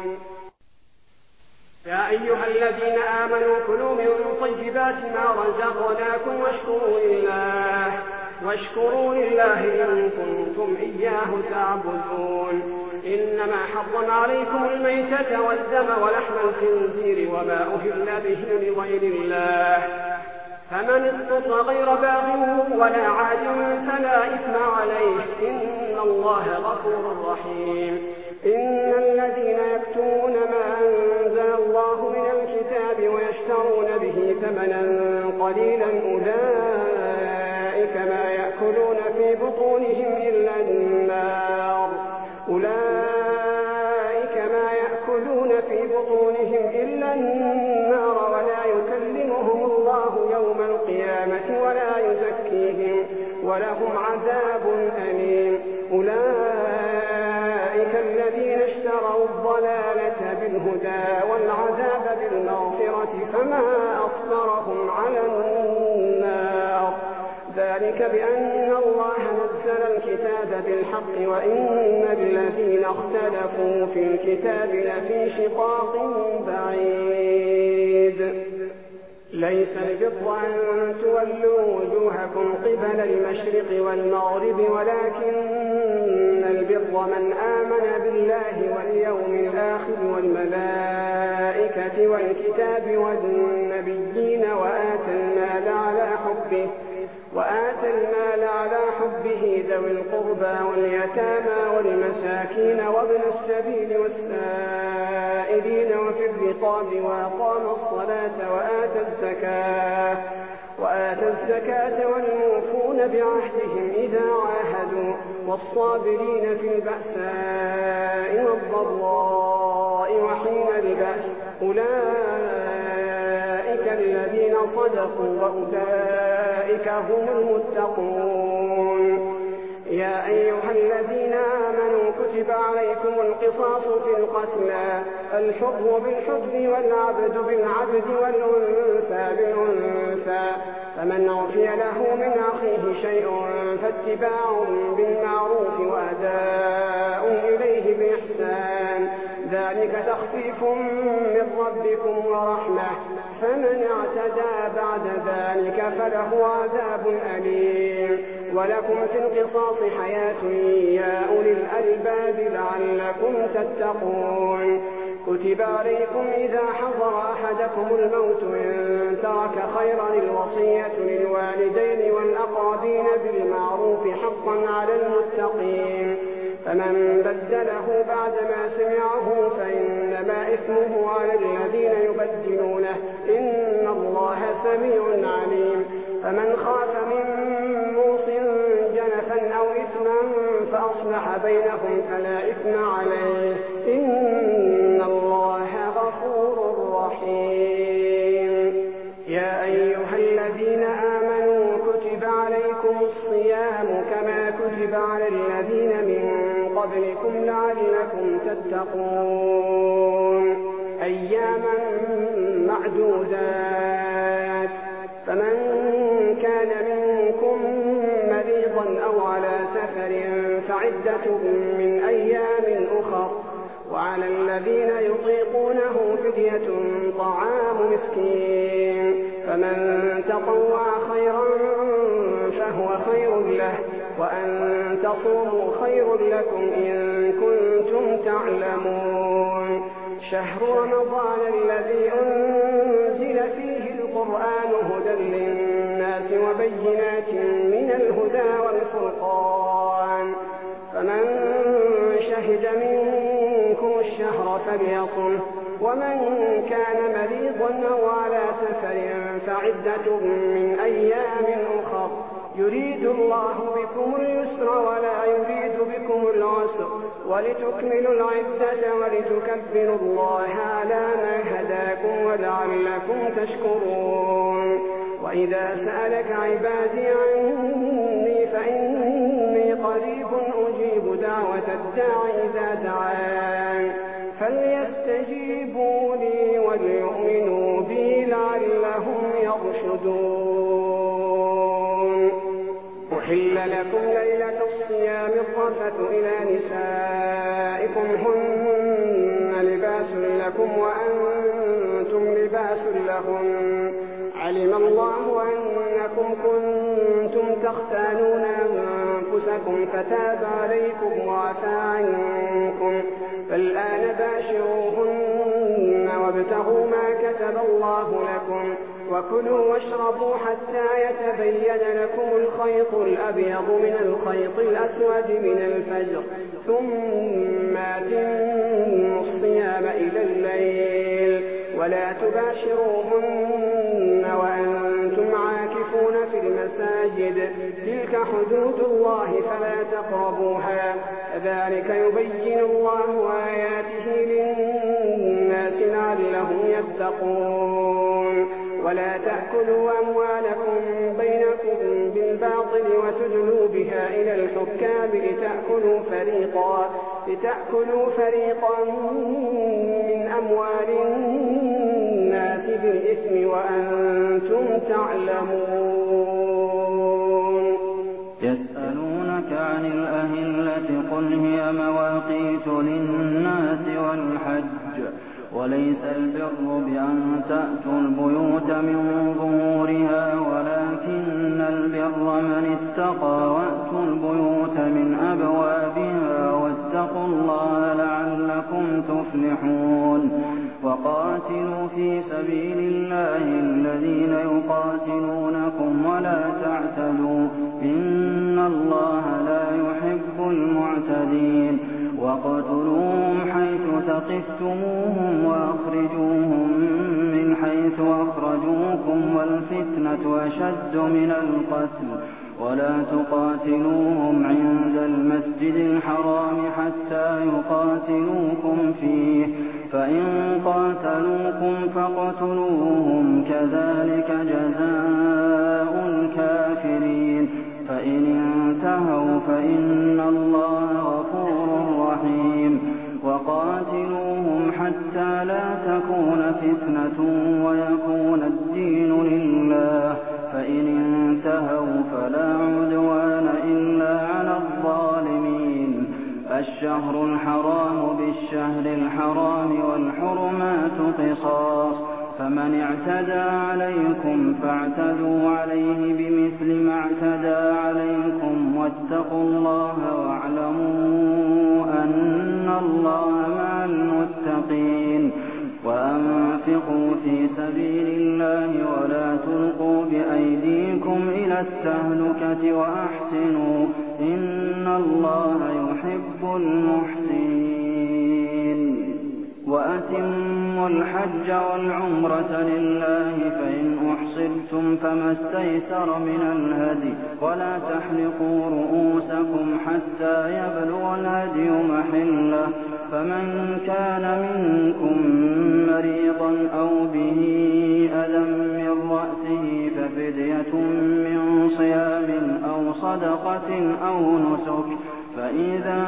يا أيها الذين آمنوا كلوا من طيبات ما رزقناكم واشكروا لله واشكروا لله إن كنتم إياه تعبدون. إنما حرم عليكم الميتة والدم ولحم الخنزير وما أهل به لغير الله فمن اضطر غير باغ ولا عاد فلا إثم عليه إن الله غفور رحيم. إن الذين يكتمون ما أنزل الله من الكتاب ويشترون به ثمنا قليلا أولئك ما يأكلون في بطونهم إلا النار أولئك ولهم عذاب أليم. أولئك الذين اشتروا الضلالة بالهدى والعذاب بالمغفرة فما أصبرهم على النار. ذلك بأن الله نزل الكتاب بالحق وإن الذين اختلفوا في الكتاب لفي شقاق بعيد. ليس البر أن تولوا وجوهكم قبل المشرق والمغرب ولكن البر من آمن بالله واليوم الآخر والملائكة والكتاب والنبيين وآتى المال على حبه وآتى المال على حبه ذوي القربى واليتامى والمساكين وابن السبيل والسائلين وفي الرقاب وأقام الصلاة وآتى الزكاة وآتى الزكاة والموفون بعهدهم إذا عاهدوا والصابرين في البأساء والضراء وحين البأس. أولئك الذين صدقوا وأولئك هم المتقون. يا أيها الذين آمنوا كتب عليكم القصاص في القتلى الحر بالحر والعبد بالعبد والأنثى بالأنثى فمن عفي له من أخيه شيء فاتباع بالمعروف وأداء إليه بإحسان ذلك تخفيف من ربكم ورحمة. فمن اعتدى بعد ذلك فله عذاب أليم. ولكم في القصاص حياة يا أولي الألباب لعلكم تتقون. كتب عليكم إذا حضر أحدكم الموت إن ترك خيرا الوصية للوالدين والأقربين بالمعروف حقا على المتقين. فمن بدله بعدما سمعه فإنما إثمه على الذين يبدلونه إن الله سميع عليم. فمن خاف من موص جنفا أو إثما فأصلح بينهم فلا إثم عليه إن الله غفور رحيم. يا أيها الذين آمنوا كتب عليكم الصيام كما كتب على الذين من قبلكم لعلكم تتقون. أياما معدودات. فمن كان منكم مريضا أو على سفر فعدة من أيام أخر وعلى الذين يطيقونه فدية طعام مسكين فمن تطوع خيرا فهو خير له وأن تصوموا خير لكم إن كنتم تعلمون. شهر رمضان الذي أنزل فيه القرآن هدى للناس وبينات من الهدى والفرقان فمن شهد منكم الشهر فليصم ومن كان مريضا أو على سفر فعدة من أيام أخر يريد الله بكم اليسر ولا يريد بكم العسر ولتكملوا العدة ولتكبروا الله على ما هداكم ولعلكم تشكرون. وإذا سألك عبادي عني فإني قريب أجيب دعوة الداع إذا دعان فليستجيبوا لي وليؤمنوا بي لعلهم يرشدون. أحل لكم ليلة الصيام الرفث إلى نسائكم هن لباس لكم وأنتم لباس لهم علم الله أنكم كنتم تختانون أنفسكم فتاب عليكم وعفى عنكم فالآن باشروهن وابتغوا ما كتب الله لكم وكلوا واشربوا حتى يتبين لكم الخيط الأبيض من الخيط الأسود من الفجر ثم أتموا الصيام إلى الليل ولا تباشروهن وأنتم عاكفون في المساجد تلك حدود الله فلا تقربوها كذلك يبين الله آياته للناس لعلهم يتقون. ولا تأكلوا أموالكم بينكم بالباطل تدلوا بها إلى الحكام لتأكلوا فريقا, لتأكلوا فريقا من أموال الناس بالإثم وأنتم تعلمون. يسألونك عن الأهلة قل هي مواقيت للناس والحج وليس البر بأن تأتوا البيوت من ظهورها ولكن البر من اتقى وأتوا البيوت من أبوابها واتقوا الله لعلكم تفلحون. وقاتلوا في سبيل الله الذين يقاتلونكم ولا تعتدوا إن الله لا يحب المعتدين. وقتلوهم حيث ثقفتموهم وأخرجوهم من حيث أخرجوكم والفتنة أشد من القتل ولا تقاتلوهم عند المسجد الحرام حتى يقاتلوكم فيه فإن قاتلوكم فاقتلوهم كذلك جزاء الكافرين. فإن انتهوا فإن الله غفور رحيم. وقاتلوهم حتى لا تكون فتنة ويكون الدين لله فإن انتهوا فلا عدوان إلا على الظالمين. الشهر الحرام بالشهر الحرام والحرمات قصاص فمن اعتدى عليكم فاعتدوا عليه بمثل ما اعتدى عليكم واتقوا الله واعلموا أن الله مع المتقين. وأنفقوا في سبيل الله ولا تلقوا بأيديكم إلى التهلكة وأحسنوا إن الله يحب المحسنين. وأتموا الحج والعمرة لله فإن أحصرتم فما استيسر من الهدي ولا تحلقوا رؤوسكم حتى يبلغ الهدي محله فمن كان منكم مريضا أو به أذى من رأسه ففدية من صيام أو صدقة أو نسك فإذا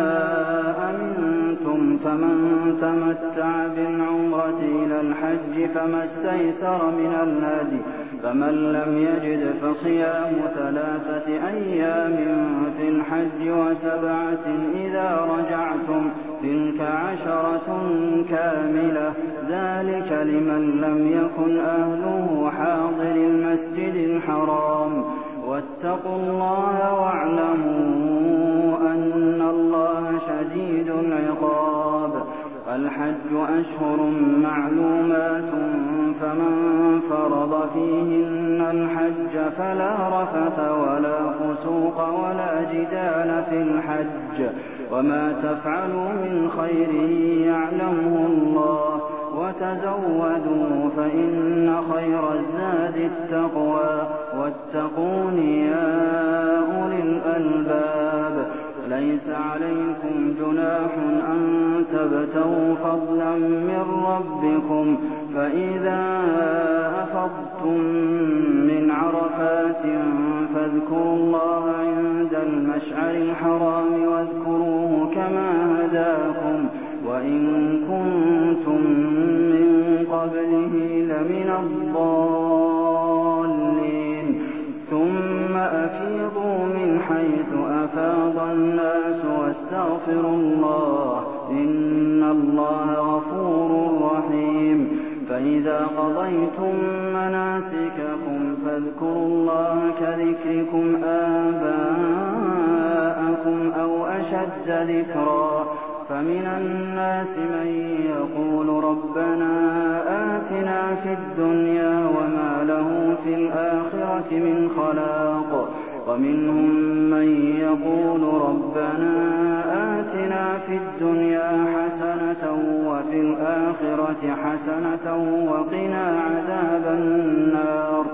أمنتم فمن تمتع بالعمرة إلى الحج فما استيسر من الهدي فمن لم يجد فصيام ثلاثة أيام في الحج وسبعة إذا رجعتم تلك عشرة كاملة ذلك لمن لم يكن أهله حاضر المسجد الحرام. واتقوا الله واعلموا أن الله شديد العقاب. الحج أشهر معلومات فمن فرض فيهن الحج فلا رفث ولا فسوق ولا جدال في الحج وما تفعلوا من خير يعلمه الله وتزودوا فإن خير الزاد التقوى واتقون يا أولي الألباب. ليس عليكم جناح أن تبتغوا فضلا من ربكم فإذا أفضتم من عرفات فاذكروا الله عند المشعر الحرام واذكروه كما هداكم وإن كنتم من قبله لمن الضالين. ثم أفيضوا من حيث أفاض الناس واستغفروا الله إن الله غفور رحيم. فإذا قضيتم مناسككم فاذكروا الله كذكركم آباءكم أو أشد ذكرا فمن الناس من يقول ربنا آتنا في الدنيا وما له في الآخرة من خلاق ومنهم من يقول ربنا آتنا في الدنيا حسنة وفي الآخرة حسنة وقنا عذاب النار.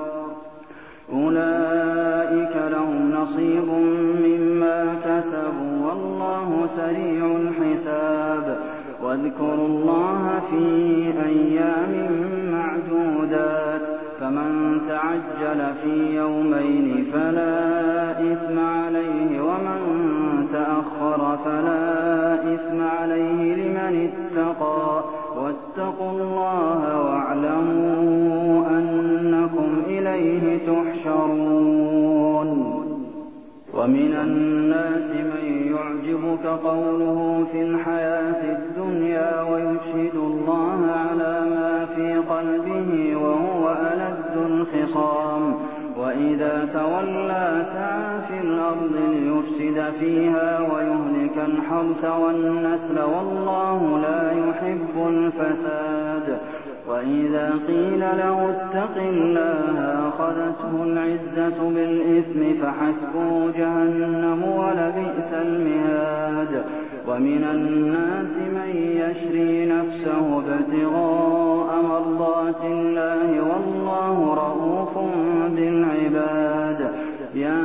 أولئك لهم نصيب مما كسبوا والله سريع الحساب. واذكروا الله في أيام معدودات فمن تعالى تعجل في يومين فلا إثم عليه ومن تأخر فلا إثم عليه لمن اتقى واتقوا الله واعلموا أنكم إليه تحشرون. ومن الناس من يعجبك قوله في الحياة الدنيا ويشهد الله على ما في قلبه وهو ألد الخصام وإذا تولى سعى في الأرض ليفسد فيها ويهلك الحرث والنسل والله لا يحب الفساد. وإذا قيل له اتق الله أخذته العزة بالإثم فحسبه جهنم ولبئس المهاد. ومن الناس من يشري نفسه ابتغاء مرضات الله والله رءوف بالعباد. يا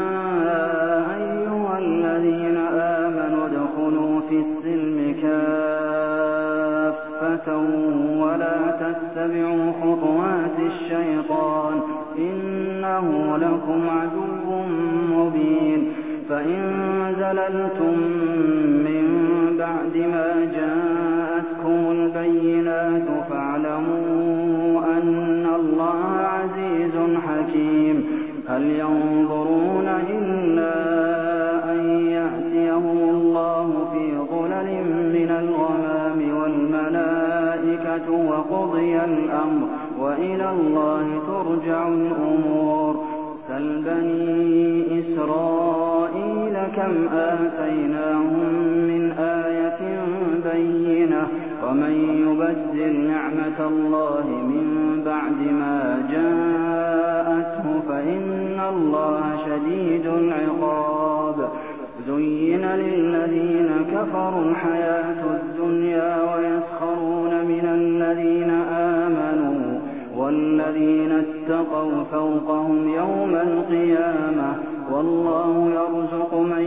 أيها الذين آمنوا ادخلوا في السلم كافة ولا تتبعوا خطوات الشيطان إنه لكم عدو مبين. فإن زللتم من بعد ما جاءتكم البينات فاعلموا أن الله عزيز حكيم. هل ينظرون إلا أن يأتيهم الله في ظلل من الغمام والملائكة وقضي الأمر وإلى الله ترجع الأمور. سل بني إسرائيل كم آتيناهم من آية بينة ومن يبدل نعمة الله من بعد ما جاءته فإن الله شديد العقاب. زين للذين كفروا الحياة الدنيا ويسخرون من الذين آمنوا والذين اتقوا فوقهم يوم القيامة والله يرزق من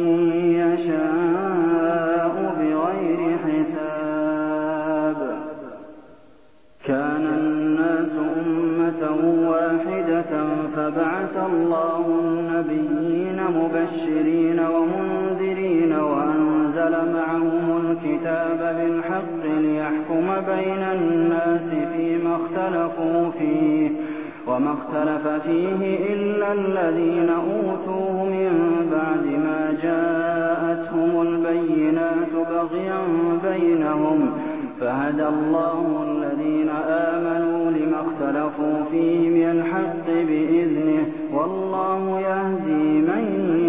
يشاء بغير حساب. كان الناس أمة واحدة فبعث الله النبيين مبشرين ومنذرين وأنزل معهم الكتاب بالحق ليحكم بين الناس فيما اختلفوا فيه وما اختلف فيه إلا الذين أوتوه من بعد ما جاءتهم البينات بغيا بينهم فهدى الله الذين آمنوا لما اختلفوا فيه من الحق بإذنه والله يهدي من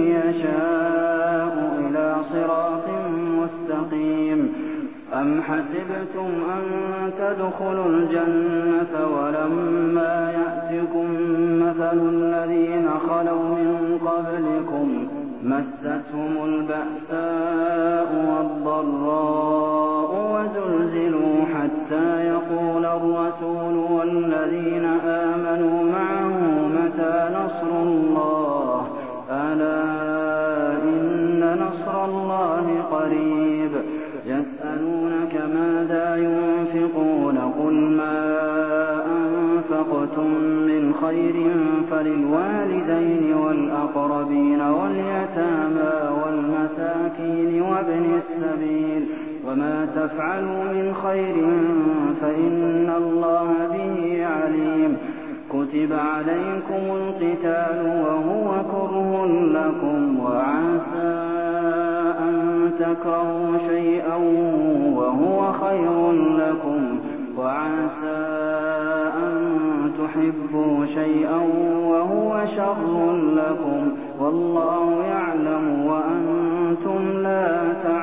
يشاء إلى صراط مستقيم. أم حسبتم أن تدخلوا الجنة ولما يأتكم مثل الذين خلوا من قبلكم مستهم البأساء والضراء وزلزلوا حتى يقول الرسول والذين آمنوا معه متى نصر الله ألا إن نصر الله قريب. يسألونك ماذا ينفقون قل ما أنفقتم من خير فللوالدين والأقربين واليتامى والمساكين وابن السبيل وما تفعلوا من خير فإن الله به عليم. كتب عليكم القتال وهو كره لكم وعسى أن تكرهوا شيئا وهو خير لكم وعسى أن تحبوا شيئا وهو شر لكم والله يعلم وأنتم لا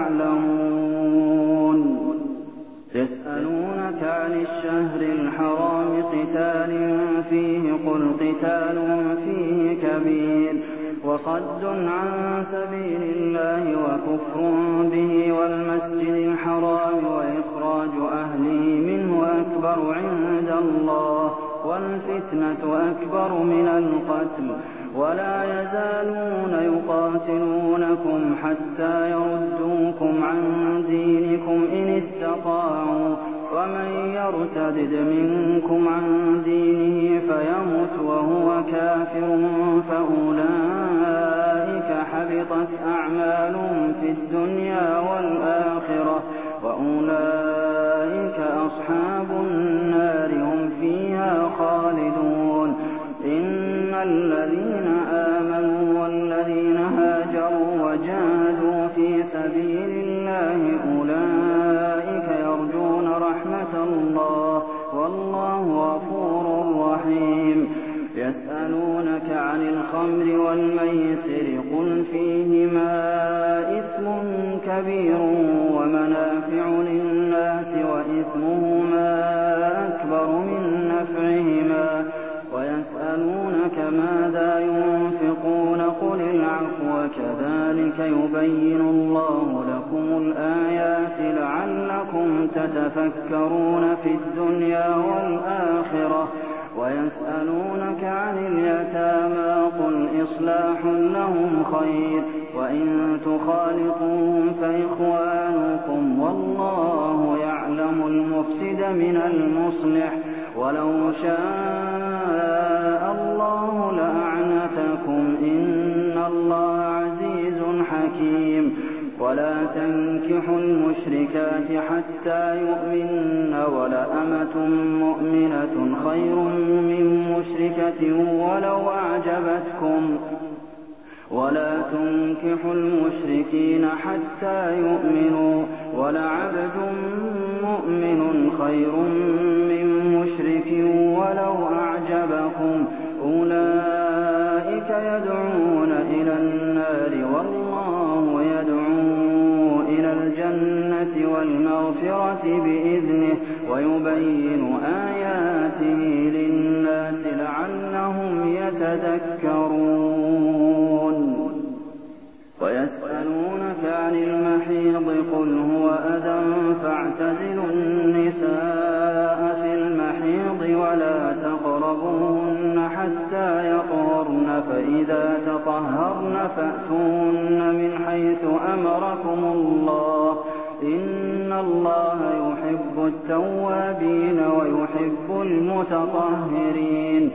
تعلمون. يسألونك عن الشهر الحرام قتال فيه قل قتال فيه كبير وصد عن سبيل الله وكفر به والمسجد الحرام وإخراج أهله منه أكبر عند الله والفتنة أكبر من القتل ولا يزالون يقاتلونكم حتى يردوكم عن دينكم إن استطاعوا ومن يرتدد منكم عن دينه فيمت وهو كافر فأولئك حبطت أعمالهم في الدنيا والآخرة وأولئك أصحاب النار هم فيها خالدون إن الذين آمنوا والذين هاجروا وجاهدوا في سبيل الله أولئك يرجون رحمة الله والله غفور رحيم يسألونك عن الخمر والميسر قل فيهما إثم كبير ومنافع للناس وإثمهما أكبر من نفعهما ويسألونك ماذا ينفقون قل العفو كذلك يبين الله لكم الآيات لعلكم تتفكرون في الدنيا والآخرة ويسألونك عن اليتامى قل إصلاح لهم خير وإن تخالطوهم فإخوانكم والله يعلم المفسد من المصلح ولو شاء الله لأعنتكم إن الله عزيز حكيم ولا تنكحوا المشركات حتى يؤمنن ولأمة مؤمنة خير من مشركة ولو أعجبتكم ولا تنكحوا المشركين حتى يؤمنوا ولعبد مؤمن خير من مشرك ولو أعجبكم أولئك يدعون إلى النار والله يدعو إلى الجنة والمغفرة بإذنه ويبين آياته للناس لعلهم يتذكرون ويسألونك عن المحيض قل هو أذى فاعتزلوا النساء في المحيض ولا تقربوهن حتى يطهرن فإذا تطهرن فأتوهن من حيث أمركم الله إن الله يحب التوابين ويحب المتطهرين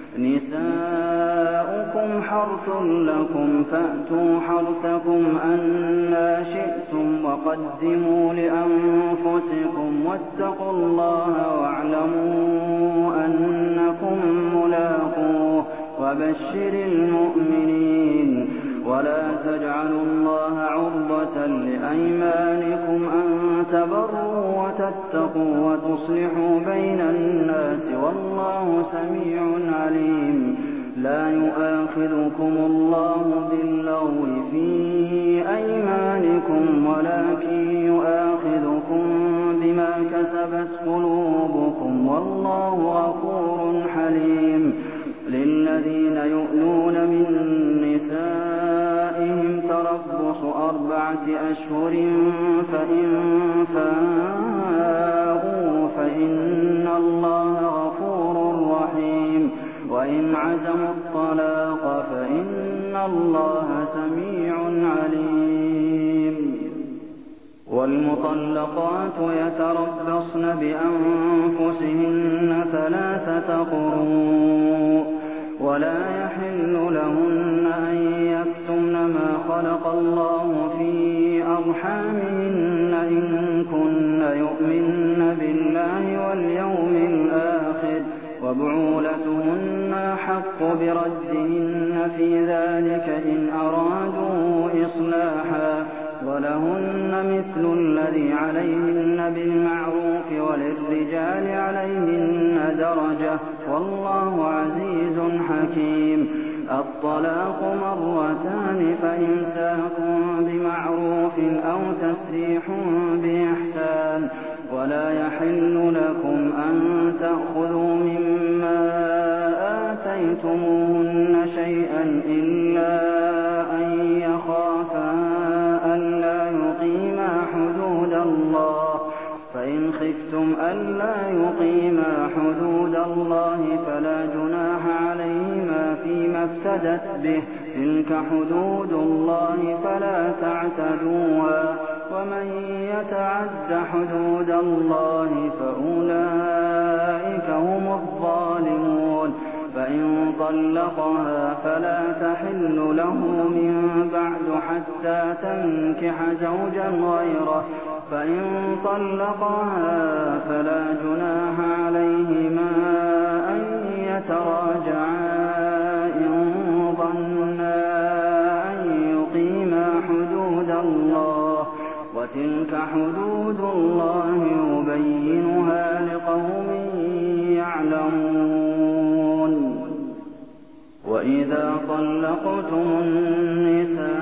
نساؤكم حرث لكم فأتوا حرثكم أنى شئتم وقدموا لأنفسكم واتقوا الله واعلموا أنكم ملاقوه وبشر المؤمنين ولا تجعلوا الله عرضة لأيمانكم أن تبروا وتتقوا وتصلحوا بين الناس والله سميع عليم لا يؤاخذكم الله باللغو في أيمانكم ولكن يؤاخذكم بما كسبت قلوبكم والله غفور حليم للذين يؤلون من نسائهم تربص أربعة أشهر فإن فاءوا فإن الله غفور رحيم وإن عزموا الطلاق فإن الله سميع عليم والمطلقات يتربصن بأنفسهن ثلاثة قروء ولا يحل لهن أن يكتمن ما خلق الله في أرحامهن إن كن يؤمن بالله واليوم الآخر وبعولتهن حق بردهن في ذلك إن أرادوا إصلاحا ولهن مثل الذي عليهن بالمعروف وللرجال عليهن درجة والله عزيز حكيم الطلاق مرتان فإمساك بمعروف أو تسريح بإحسان ولا يحل لكم أن تأخذوا مما آتيتموهن شيئا إلا أن يخافا ألا يقيما حدود الله فإن خفتم ألا يقيما حدود الله فلا جناح عليهما فيما افتدت به تلك حدود الله فلا تعتدوها ومن يتعد حدود الله فأولئك هم الظالمون فإن فإن طلقها فلا تحل له من بعد حتى تنكح زوجا غيره فإن طلقها فلا جناح عليهما أن يتراجعا إن ظنا أن يقيما حدود الله وتلك حدود الله يبينها لقوم يعلمون. وإذا طلقتم النساء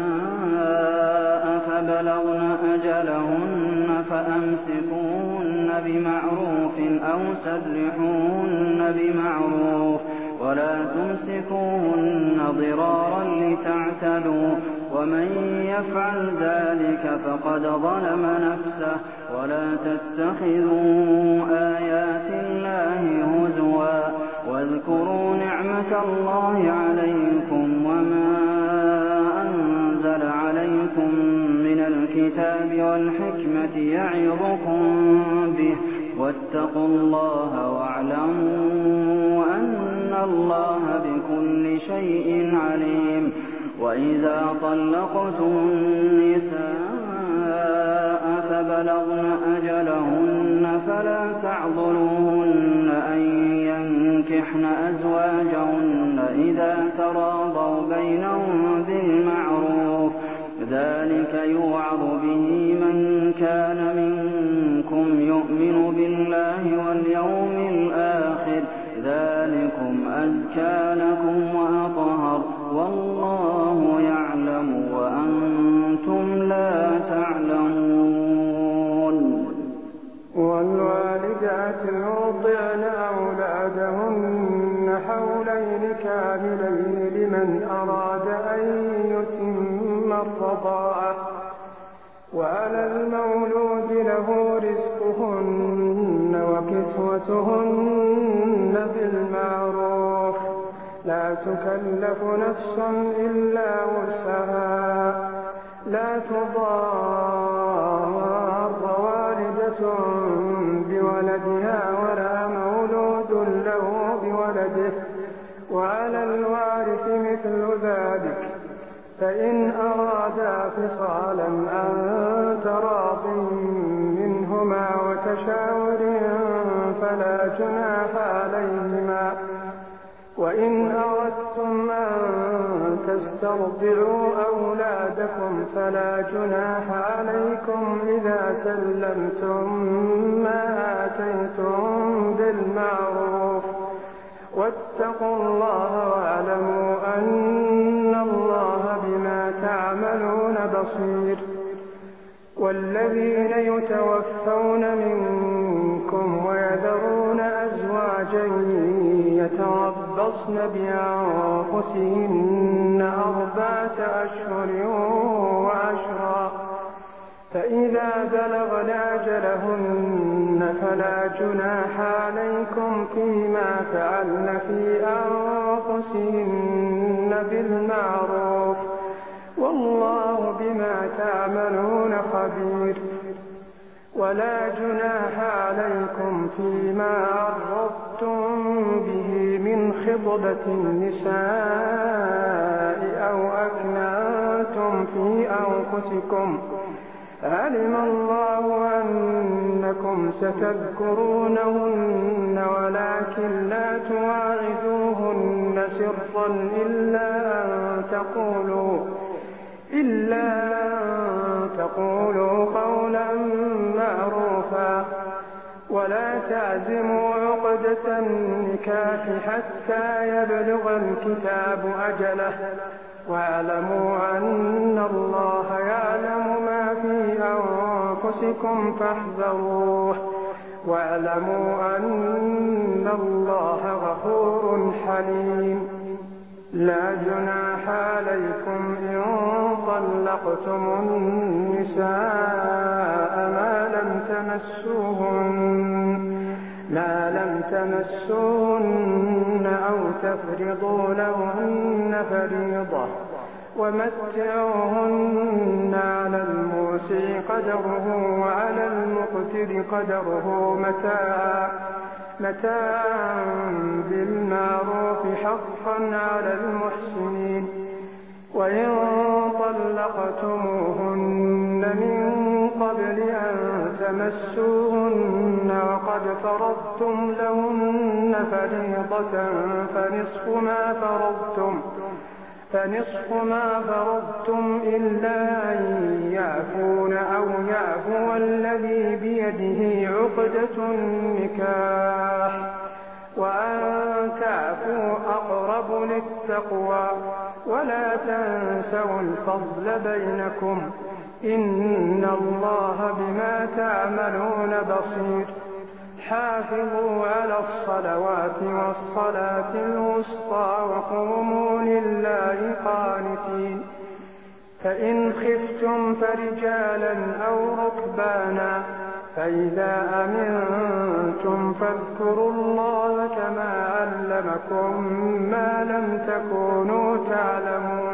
فبلغن أجلهن فأمسكوهن بمعروف أو سرحوهن بمعروف ولا تمسكوهن ضرارا لتعتدوا ومن يفعل ذلك فقد ظلم نفسه ولا تتخذوا آيات الله هزوا واذكروا نعمة الله عليكم وما أنزل عليكم من الكتاب والحكمة يعظكم به واتقوا الله واعلموا أن الله بكل شيء عليم. وإذا طلقتم النساء فبلغن أجلهن فلا تعضلوهن أن ينكحن أزواجهن إذا تراضوا بينهم بالمعروف ذلك يوعظ به من كان منكم يؤمن بالله واليوم الآخر ذلكم أزكى لكم وأطهر والله يعلم وأنتم لا تعلمون. والوالدات يرضعن أولادهن حولين كاملين لمن أراد أن يتم الرضاعة وعلى المولود له رزقهن وكسوتهن بالمعروف لا تكلف نفس إلا وسعها لا تضار والدة بولدها ولا مولود له بولده وعلى الوارث مثل ذلك فإن أرادا فصالا عن تراض منهما وتشاور فلا جناح عليهما. وإن أردتم أن تسترضعوا أولادكم فلا جناح عليكم إذا سلمتم ما آتيتم بالمعروف واتقوا الله واعلموا أن الله بما تعملون بصير. والذين يتوفون منكم ويذرون أزواجا يتربصن بأنفسهن أربعة أشهر وعشرا فإذا بلغن أجلهن فلا جناح عليكم فيما فعلن في أنفسهن بالمعروف والله بما تعملون خبير. ولا جناح عليكم فيما عرضتم به من خطبة النساء أو أكننتم في أنفسكم علم الله أنكم ستذكرونهن ولكن لا تواعدوهن سرا إلا أن تقولوا إلا أن تقولوا قولا معروفا ولا تعزموا عقدة النكاح حتى يبلغ الكتاب أجله واعلموا أن الله يعلم ما في أنفسكم فاحذروه واعلموا أن الله غفور حليم. لا جناح عليكم إن طلقتم النساء ما لم تمسوهن ما لم تمسوهن أو تفرضوا لهن فريضة ومتعوهن على الموسع قدره وعلى المقتر قدره متاعا متاعا بالمعروف حقا حقا على المحسنين. وإن طلقتموهن من قبل أن تمسوهن وقد فرضتم لهن فريضة فنصف ما فرضتم فنصف ما فرضتم إلا أن يعفون أو يعفو الذي بيده عقدة النكاح وأن تعفوا أقرب للتقوى ولا تنسوا الفضل بينكم إن الله بما تعملون بصير. حافظوا على الصلوات والصلاة الوسطى وقوموا لله قانتين. فإن خفتم فرجالا أو ركبانا فإذا أمنتم فاذكروا الله كما علمكم ما لم تكونوا تعلمون.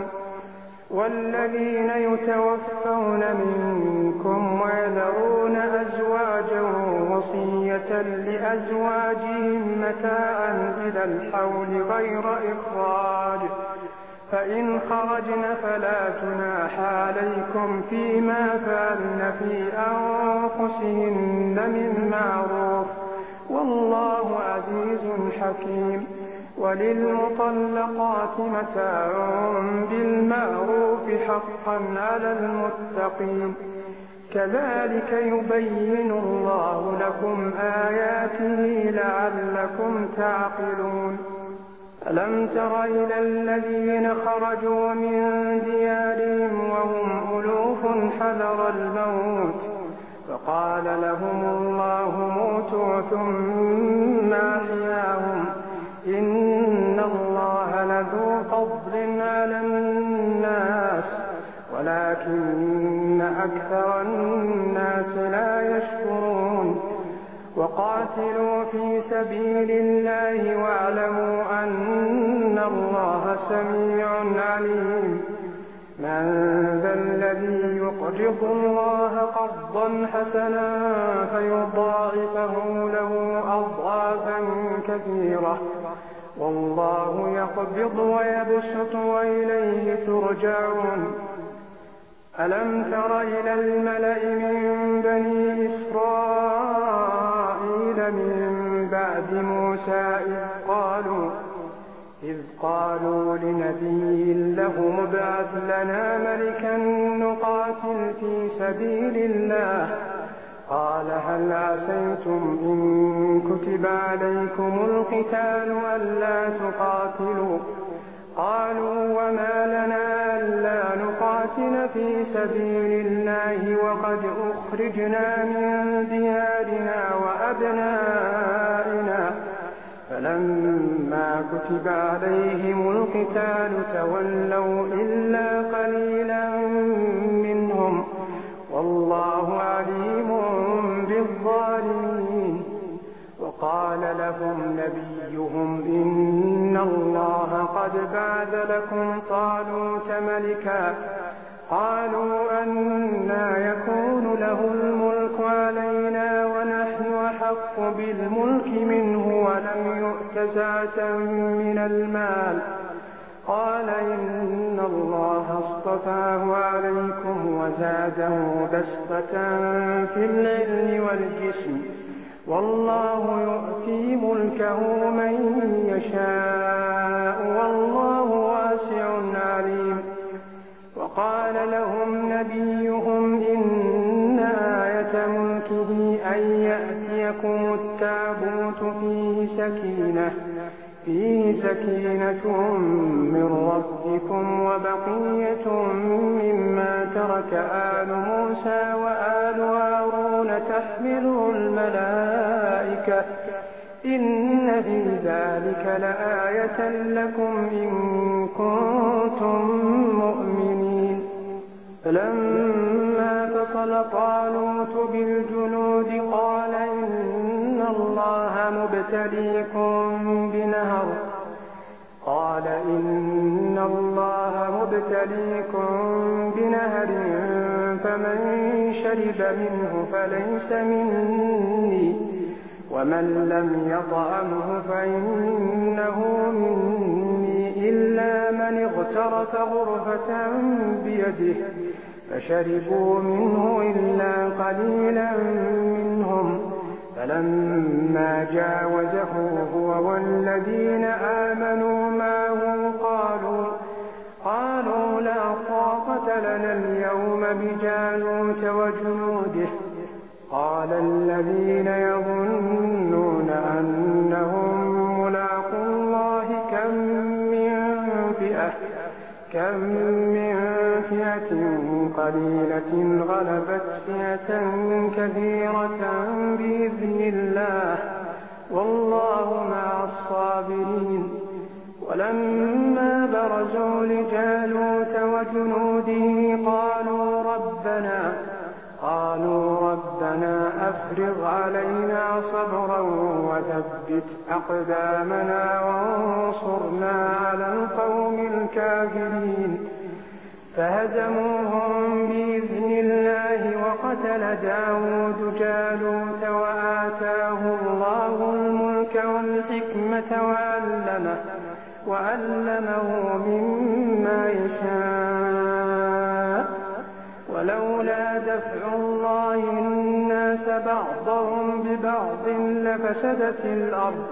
والذين يتوفون منكم ويذرون أزواجا وصية لأزواجهم متاعا إلى الحول غير إخراج فإن خرجن فلا جناح عليكم فيما فعلن في أنفسهن من معروف والله عزيز حكيم. وللمطلقات متاع بالمعروف حقا على المتقين. كذلك يبين الله لكم آياته لعلكم تعقلون. ألم تر إلى الذين خرجوا من ديارهم وهم ألوف حذر الموت فقال لهم الله موتوا ثم أحياهم إن الله لذو فضل على الناس ولكن أكثر الناس لا يشكرون. وقاتلوا في سبيل الله واعلموا أن الله سميع عليم. من ذا الذي يقرض الله قرضا حسنا فيضاعفه له أضعافا كثيرة والله يقبض ويبسط وإليه ترجعون. ألم تر إلى الملأ من بني إسرائيل من بعد موسى إذ قالوا إذ قالوا لنبي له ابعث لنا ملكا نقاتل في سبيل الله قال هل عسيتم إن كتب عليكم القتال ألا تقاتلوا قالوا وما لنا ألا نقاتل في سبيل الله وقد أخرجنا من ديارنا وأبنائنا فلما كتب عليهم القتال تولوا إلا قليلا منهم والله عليم بالظالمين. وقال لهم نبيهم إن الله قد بعث لكم طالوت ملكا قالوا أنى يكون له الملك علينا ونحن أحق بالملك منه ولم يؤت سعة من المال قال إن الله اصطفاه عليكم وزاده بسطة في العلم والجسم والله يؤتي ملكه من يشاء والله واسع عليم. وقال لهم نبيهم إن آية ملكه أن يأتيكم التابوت فيه سكينة فيه سكينة من ربكم وبقية مما ترك آل موسى وآل هارون تحمله الملائكة إن في ذلك لآية لكم إن كنتم مؤمنين. فلما فصل طالوت بالجنود قال إن الله مبتليكم بنهر قال إن الله مبتليكم بنهر فمن شرب منه فليس مني ومن لم يطعمه فإنه مني من اغترف غرفة بيده فشربوا منه إلا قليلا منهم فلما جاوزه هو والذين آمنوا معه قالوا قالوا لا طاقة لنا اليوم بجالوت وجنوده قال الذين يظنون أنهم ملاقو الله كم من فئة كم من فئة قليلة غلبت فئة كثيرة بإذن الله والله مع الصابرين. ولما برزوا لجالوت وجنوده قالوا ربنا قالوا ربنا أفرغ علينا صبرا وثبت أقدامنا وانصرنا على القوم الكافرين فهزموهم بإذن الله وقتل داود جالوت وآتاه الله الملك والحكمة وعلمه, وعلمه مما يشاء ولولا دفع الله الناس بعضهم ببعض لفسدت الأرض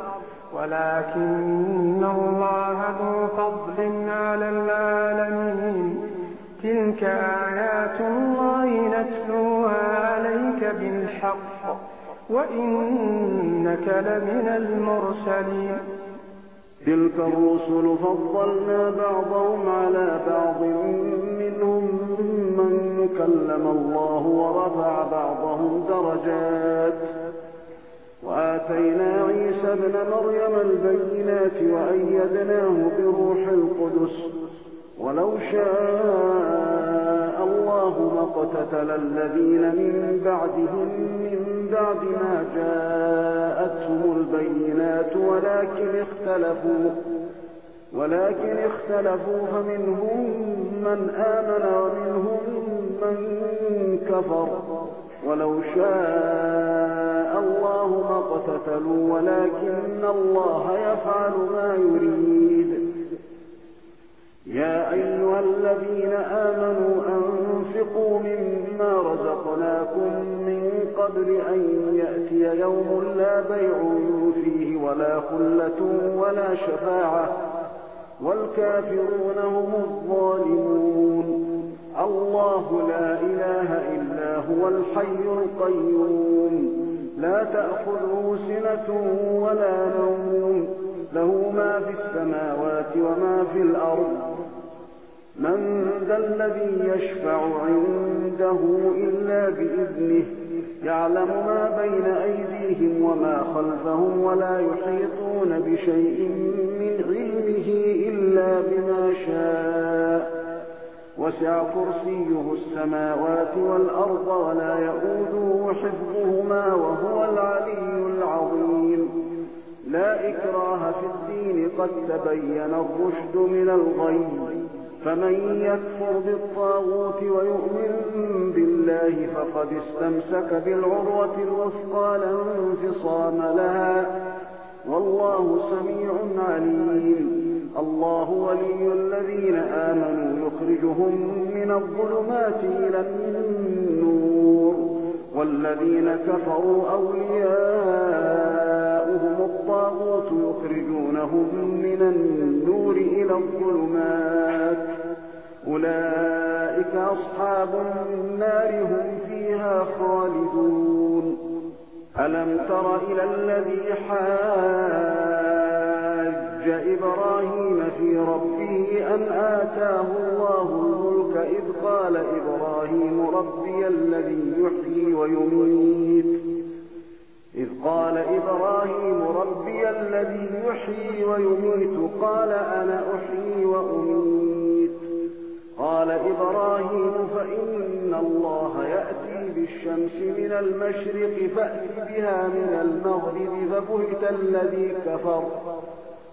ولكن الله ذو فضل على العالمين. تلك آيات الله نتلوها عليك بالحق وإنك لمن المرسلين. تلك الرسل فضلنا بعضهم على بعض منهم من كلم الله ورفع بعضهم درجات وآتينا عيسى ابن مريم البينات وأيدناه بروح القدس ولو شاء الله ما اقتتل الذين من بعدهم من بعد ما جاءتهم البينات ولكن اختلفوا ولكن اختلفوا فمنهم من آمن ومنهم من كفر ولو شاء الله ما اقتتلوا ولكن الله يفعل ما يريد. يا أيها الذين آمنوا أنفقوا مما رزقناكم من قبل أن يأتي يوم لا بيع فيه ولا خلة ولا شفاعة والكافرون هم الظالمون. الله لا إله إلا هو الحي القيوم لا تأخذه سنة ولا نوم له ما في السماوات وما في الأرض. من ذا الذي يشفع عنده إلا بإذنه يعلم ما بين أيديهم وما خلفهم ولا يحيطون بشيء من علمه إلا بما شاء وسع كرسيه السماوات والأرض ولا يؤوده حفظهما وهو العلي العظيم. لا إكراه في الدين قد تبين الرشد من الغي فمن يكفر بالطاغوت ويؤمن بالله فقد استمسك بالعروة الوثقى لا انفصام لها والله سميع عليم. الله ولي الذين آمنوا يخرجهم من الظلمات إلى النور والذين كفروا أولياؤهم الطاغوت يخرجونهم من النور إلى الظلمات أولئك أصحاب النار هم فيها خالدون. ألم تر إلى الذي حاج إبراهيم في ربه أن آتاه الله الملك إذ قال إبراهيم ربي الذي يحيي ويميت إذ قال إبراهيم ربي الذي يحيي ويميت قال أنا أحيي وأميت قال إبراهيم فإن الله يأتي بالشمس من المشرق فأت بها من المغرب فبهت الذي كفر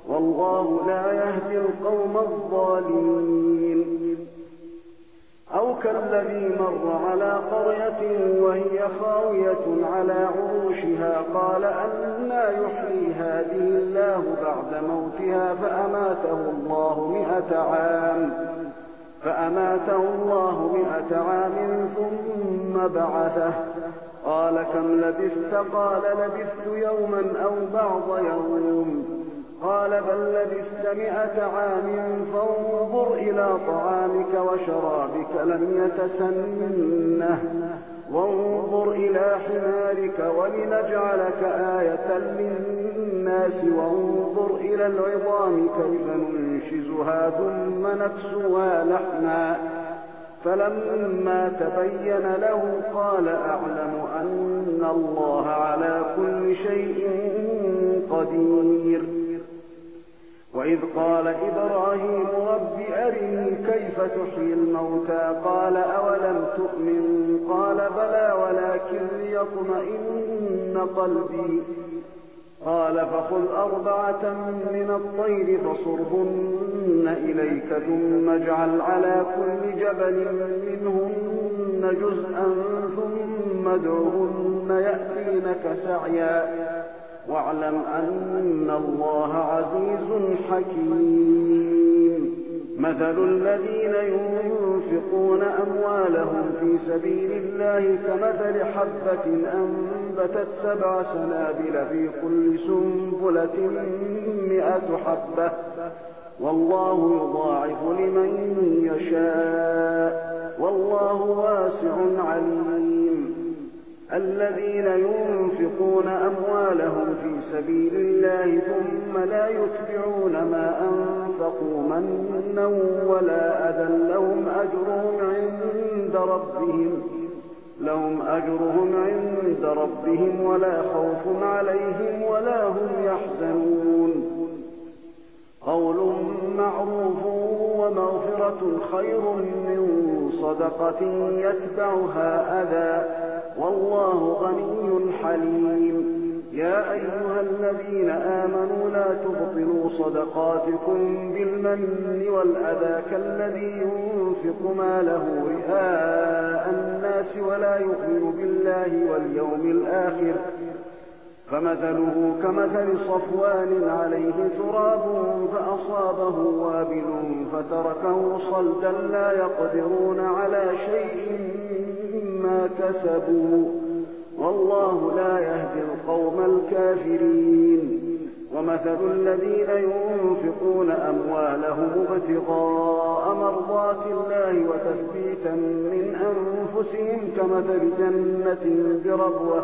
والله لا يهدي القوم الظالمين. أو كالذي مر على قرية وهي خاوية على عروشها قال أنى يحيي هذه الله بعد موتها فأماته الله مئة عام فأماته الله مئة عام ثم بعثه قال كم لبثت قال لبثت يوما أو بعض يوم قال بل لبثت مئة عام فانظر إلى طعامك وشرابك لم يتسنه وانظر إلى حمارك ولنجعلك آية للناس وانظر إلى العظام كيف ننشزها ثم نكسوها لحما فلما تبين له قال أعلم أن الله على كل شيء قدير وإذ قال إبراهيم رب أرني كيف تحيي الموتى قال أولم تؤمن قال بلى ولكن ليطمئن قلبي قال فخذ أربعة من الطير فصرهن إليك ثم اجعل على كل جبل منهن جزءا ثم ادعهن يأتينك سعيا واعلم أن الله عزيز حكيم مثل الذين ينفقون أموالهم في سبيل الله كمثل حبة أنبتت سبع سنابل في كل سنبلة مئة حبة والله يضاعف لمن يشاء والله واسع عليم الذين ينفقون أموالهم في سبيل الله ثم لا يتبعون ما أنفقوا منا ولا أذى لهم أجرهم عند ربهم لهم أجرهم عند ربهم ولا خوف عليهم ولا هم يحزنون قول معروف ومغفرة خير من صدقة يتبعها أذى والله غني حليم يا أيها الذين آمنوا لا تبطلوا صدقاتكم بالمن والأذى كالذي ينفق ماله رئاء الناس ولا يؤمن بالله واليوم الآخر فمثله كمثل صفوان عليه تراب فأصابه وابل فتركه صلدا لا يقدرون على شيء مما كسبوا والله لا يهدي القوم الكافرين ومثل الذين ينفقون أموالهم ابتغاء مرضات الله وتثبيتا من أنفسهم كمثل جنة بربوة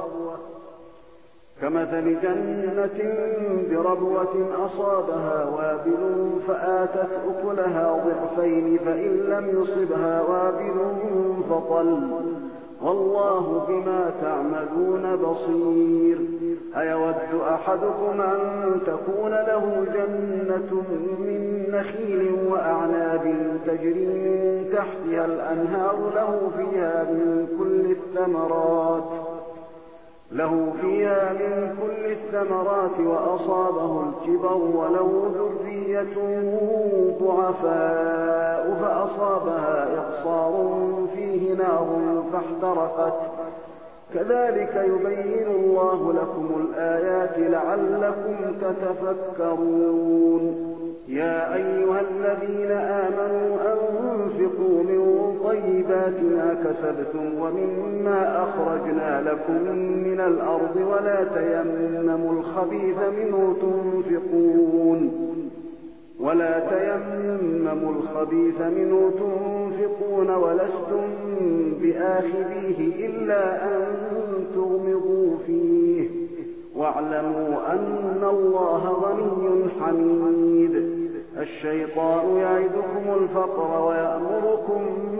كمثل جنة بربوة أصابها وابل فآتت أكلها ضعفين فإن لم يصبها وابل فطل والله بما تعملون بصير أيود أحدكم أن تكون له جنة من نخيل وأعناب تجري من تحتها الأنهار له فيها من كل الثمرات له فيها من كل الثمرات وأصابه الكبر وله ذرية ضعفاء فأصابها إعصار فيه نار فاحترقت كذلك يبين الله لكم الآيات لعلكم تتفكرون يا أيها الذين آمنوا أنفقوا من طيبات ما كسبتم ومما أخرجنا لكم من الأرض ولا تيمموا الخبيث منه تنفقون ولا تيمموا الخبيث منه تنفقون ولستم بآخذيه إلا أن تغمضوا فيه واعلموا أن الله غني حميد الشيطان يعدكم الفقر ويأمركم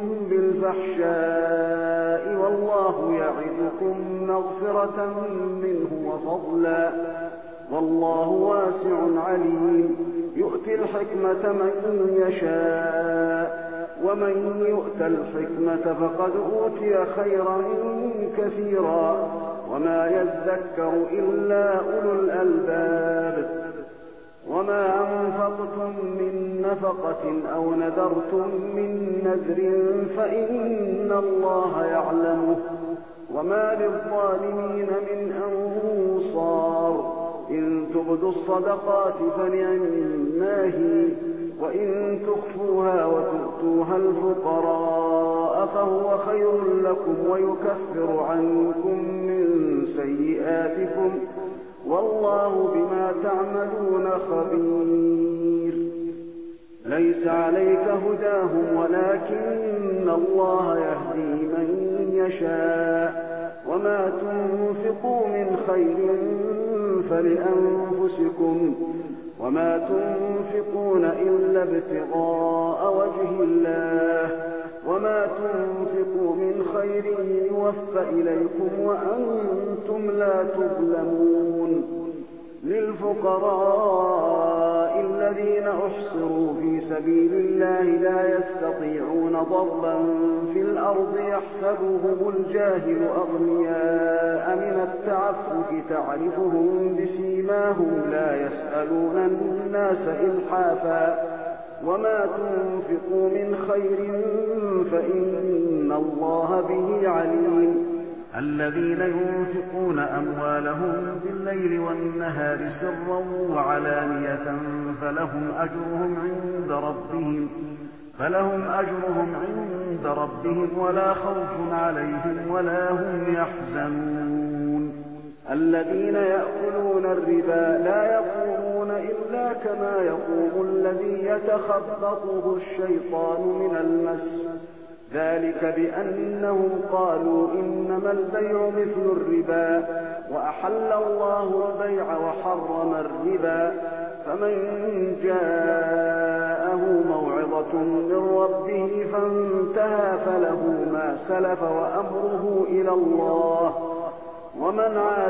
بالفحشاء والله يعدكم مغفرة منه وفضلا والله واسع عليم يؤتي الحكمة من يشاء ومن يؤت الحكمة فقد أوتي خيرا كثيرا وما يذكر إلا أولو الألباب وما أنفقتم من نفقة أو نذرتم من نذر فإن الله يعلمه وما للظالمين من أنصار إن تبدوا الصدقات فنعما هي وإن تخفوها وتؤتوها الفقراء فهو خير لكم ويكفر عنكم من سيئاتكم والله بما تعملون خبير. ليس عليك هداهم ولكن الله يهدي من يشاء وما تنفقوا من خير فلأنفسكم وما تنفقون إلا ابتغاء وجه الله وما تنفقوا من خير يوفى إليكم وأنتم لا تظلمون. للفقراء الذين أحصروا في سبيل الله لا يستطيعون ضربا في الأرض يحسبهم الجاهل أغنياء من التعفف تعرفهم بسيماهم لا يسألون الناس إلحافا وما تنفقوا من خير فإن الله به عليم. الذين ينفقون أموالهم بالليل والنهار سرا وعلانية فلهم أجرهم عند ربهم فلهم أجرهم عند ربهم ولا خوف عليهم ولا هم يحزنون. الذين يأكلون الربا لا يقومون إلا كما يقوم الذي يتخبطه الشيطان من المس ذلك بأنهم قالوا إنما البيع مثل الربا وأحل الله البيع وحرم الربا فمن جاءه موعظة من ربه فانتهى فله ما سلف وأمره إلى الله ومن عاد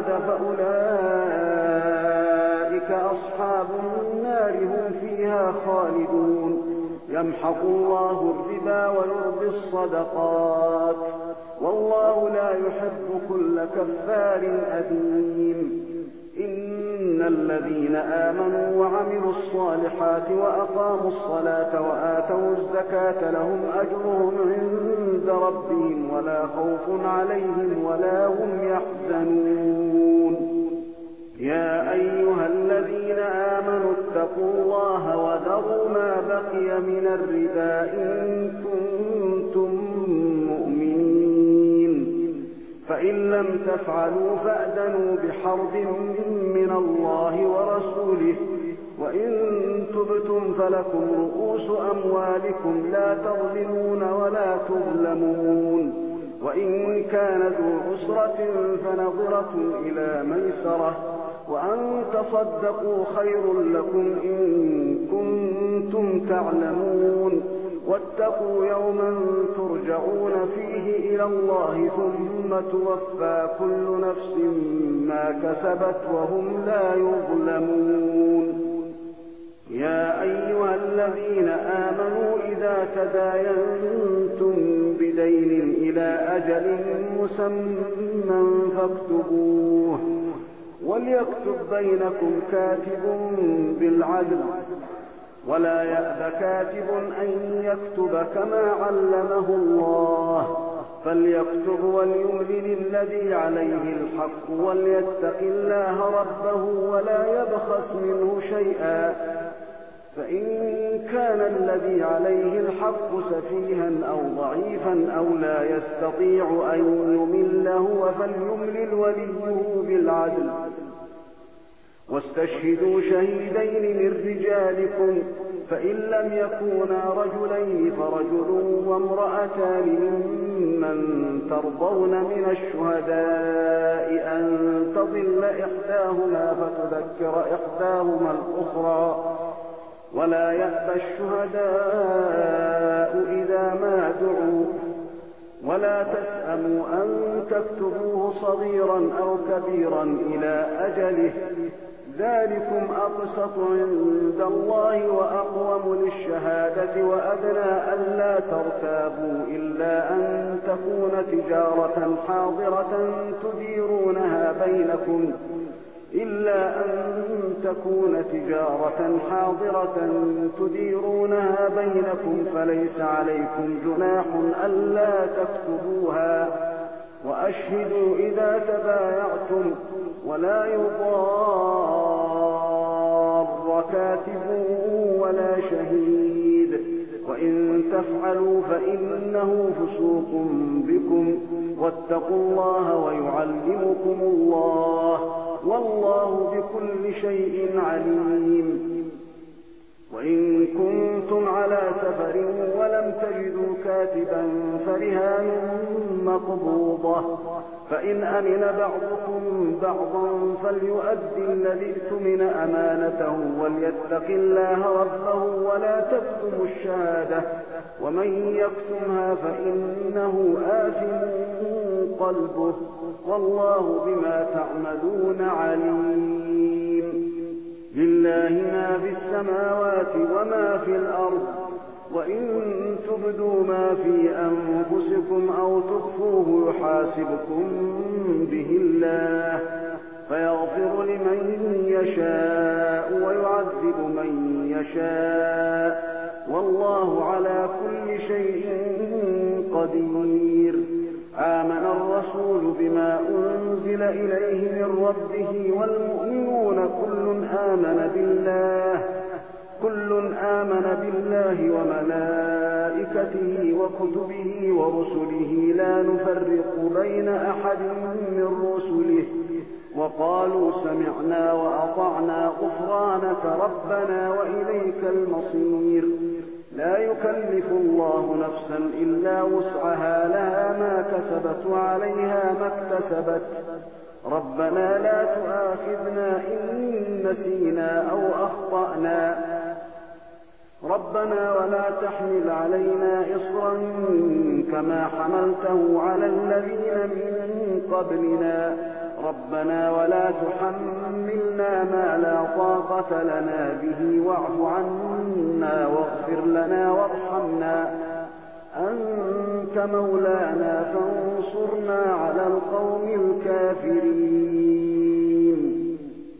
فأولئك أصحاب النار هم فيها خالدون. يمحق الله الربا ويربي الصدقات والله لا يحب كل كفار أثيم. إن الذين آمنوا وعملوا الصالحات وأقاموا الصلاة وآتوا الزكاة لهم أجرهم عند ربهم ولا خوف عليهم ولا هم يحزنون. يا أيها الذين آمنوا اتقوا الله وذروا ما بقي من الربا إن كنتم مؤمنين فإن لم تفعلوا فأذنوا بحرب من الله ورسوله وإن تبتم فلكم رؤوس أموالكم لا تظلمون ولا تظلمون. وإن كان ذو عسرة فنظرة إلى ميسرة وأن تصدقوا خير لكم إن كنتم تعلمون. واتقوا يوما ترجعون فيه إلى الله ثم توفى كل نفس ما كسبت وهم لا يظلمون. يا أيها الذين آمنوا إذا تداينتم بدين إلى أجل مسمى فاكتبوه وليكتب بينكم كاتب بالعدل ولا يأب كاتب أن يكتب كما علمه الله فليكتب وليملل الذي عليه الحق وليتق الله ربه ولا يبخس منه شيئا فإن كان الذي عليه الحق سفيها أو ضعيفا أو لا يستطيع أن يمل هو فليملل وليه بالعدل واستشهدوا شهيدين من رجالكم فإن لم يكونا رجلين فرجل وامرأتان ممن ترضون من الشهداء أن تضل إحداهما فتذكر إحداهما الأخرى ولا يأبى الشهداء إذا ما دعوا ولا تسأموا أن تكتبوه صغيرا أو كبيرا إلى أجله ذلكم أقسط عند الله وأقوم للشهادة وأدنى ألا ترتابوا إلا أن تكون تجارة حاضرة تديرونها بينكم إلا أن تكون تجارة حاضرة تديرونها بينكم فليس عليكم جناح ألا تكتبوها وأشهدوا إذا تبايعتم ولا يضار كاتب ولا شهيد وإن تفعلوا فإنه فسوق بكم واتقوا الله ويعلمكم الله والله بكل شيء عليم. وإن كنتم على سفر ولم تجدوا كاتبا فرهان مقبوضة فإن أمن بعضكم بعضا فليؤدي الذي اؤتمن أمانته وليتق الله ربه ولا تكتموا الشهادة ومن يكتمها فإنه آثم قلبه والله بما تعملون عليم. لله ما في السماوات وما في الأرض وإن تبدوا ما في أنفسكم أو تخفوه يحاسبكم به الله فيغفر لمن يشاء ويعذب من يشاء والله على كل شيء قدير. آمن الرسول بما أنزل إليه من ربه والمؤمنون كل آمن بالله كل آمن بالله وملائكته وكتبه ورسله لا نفرق بين أحد من رسله وقالوا سمعنا وأطعنا غفرانك ربنا وإليك المصير. لا يكلف الله نفسا إلا وسعها لها ما كسبت وعليها ما اكتسبت ربنا لا تؤاخذنا إن نسينا أو أخطأنا ربنا ولا تحمل علينا إصرا كما حملته على الذين من قبلنا ربنا ولا تحملنا ما لا طاقة لنا به واعف عنا واغفر لنا وارحمنا أنت مولانا فانصرنا على القوم الكافرين.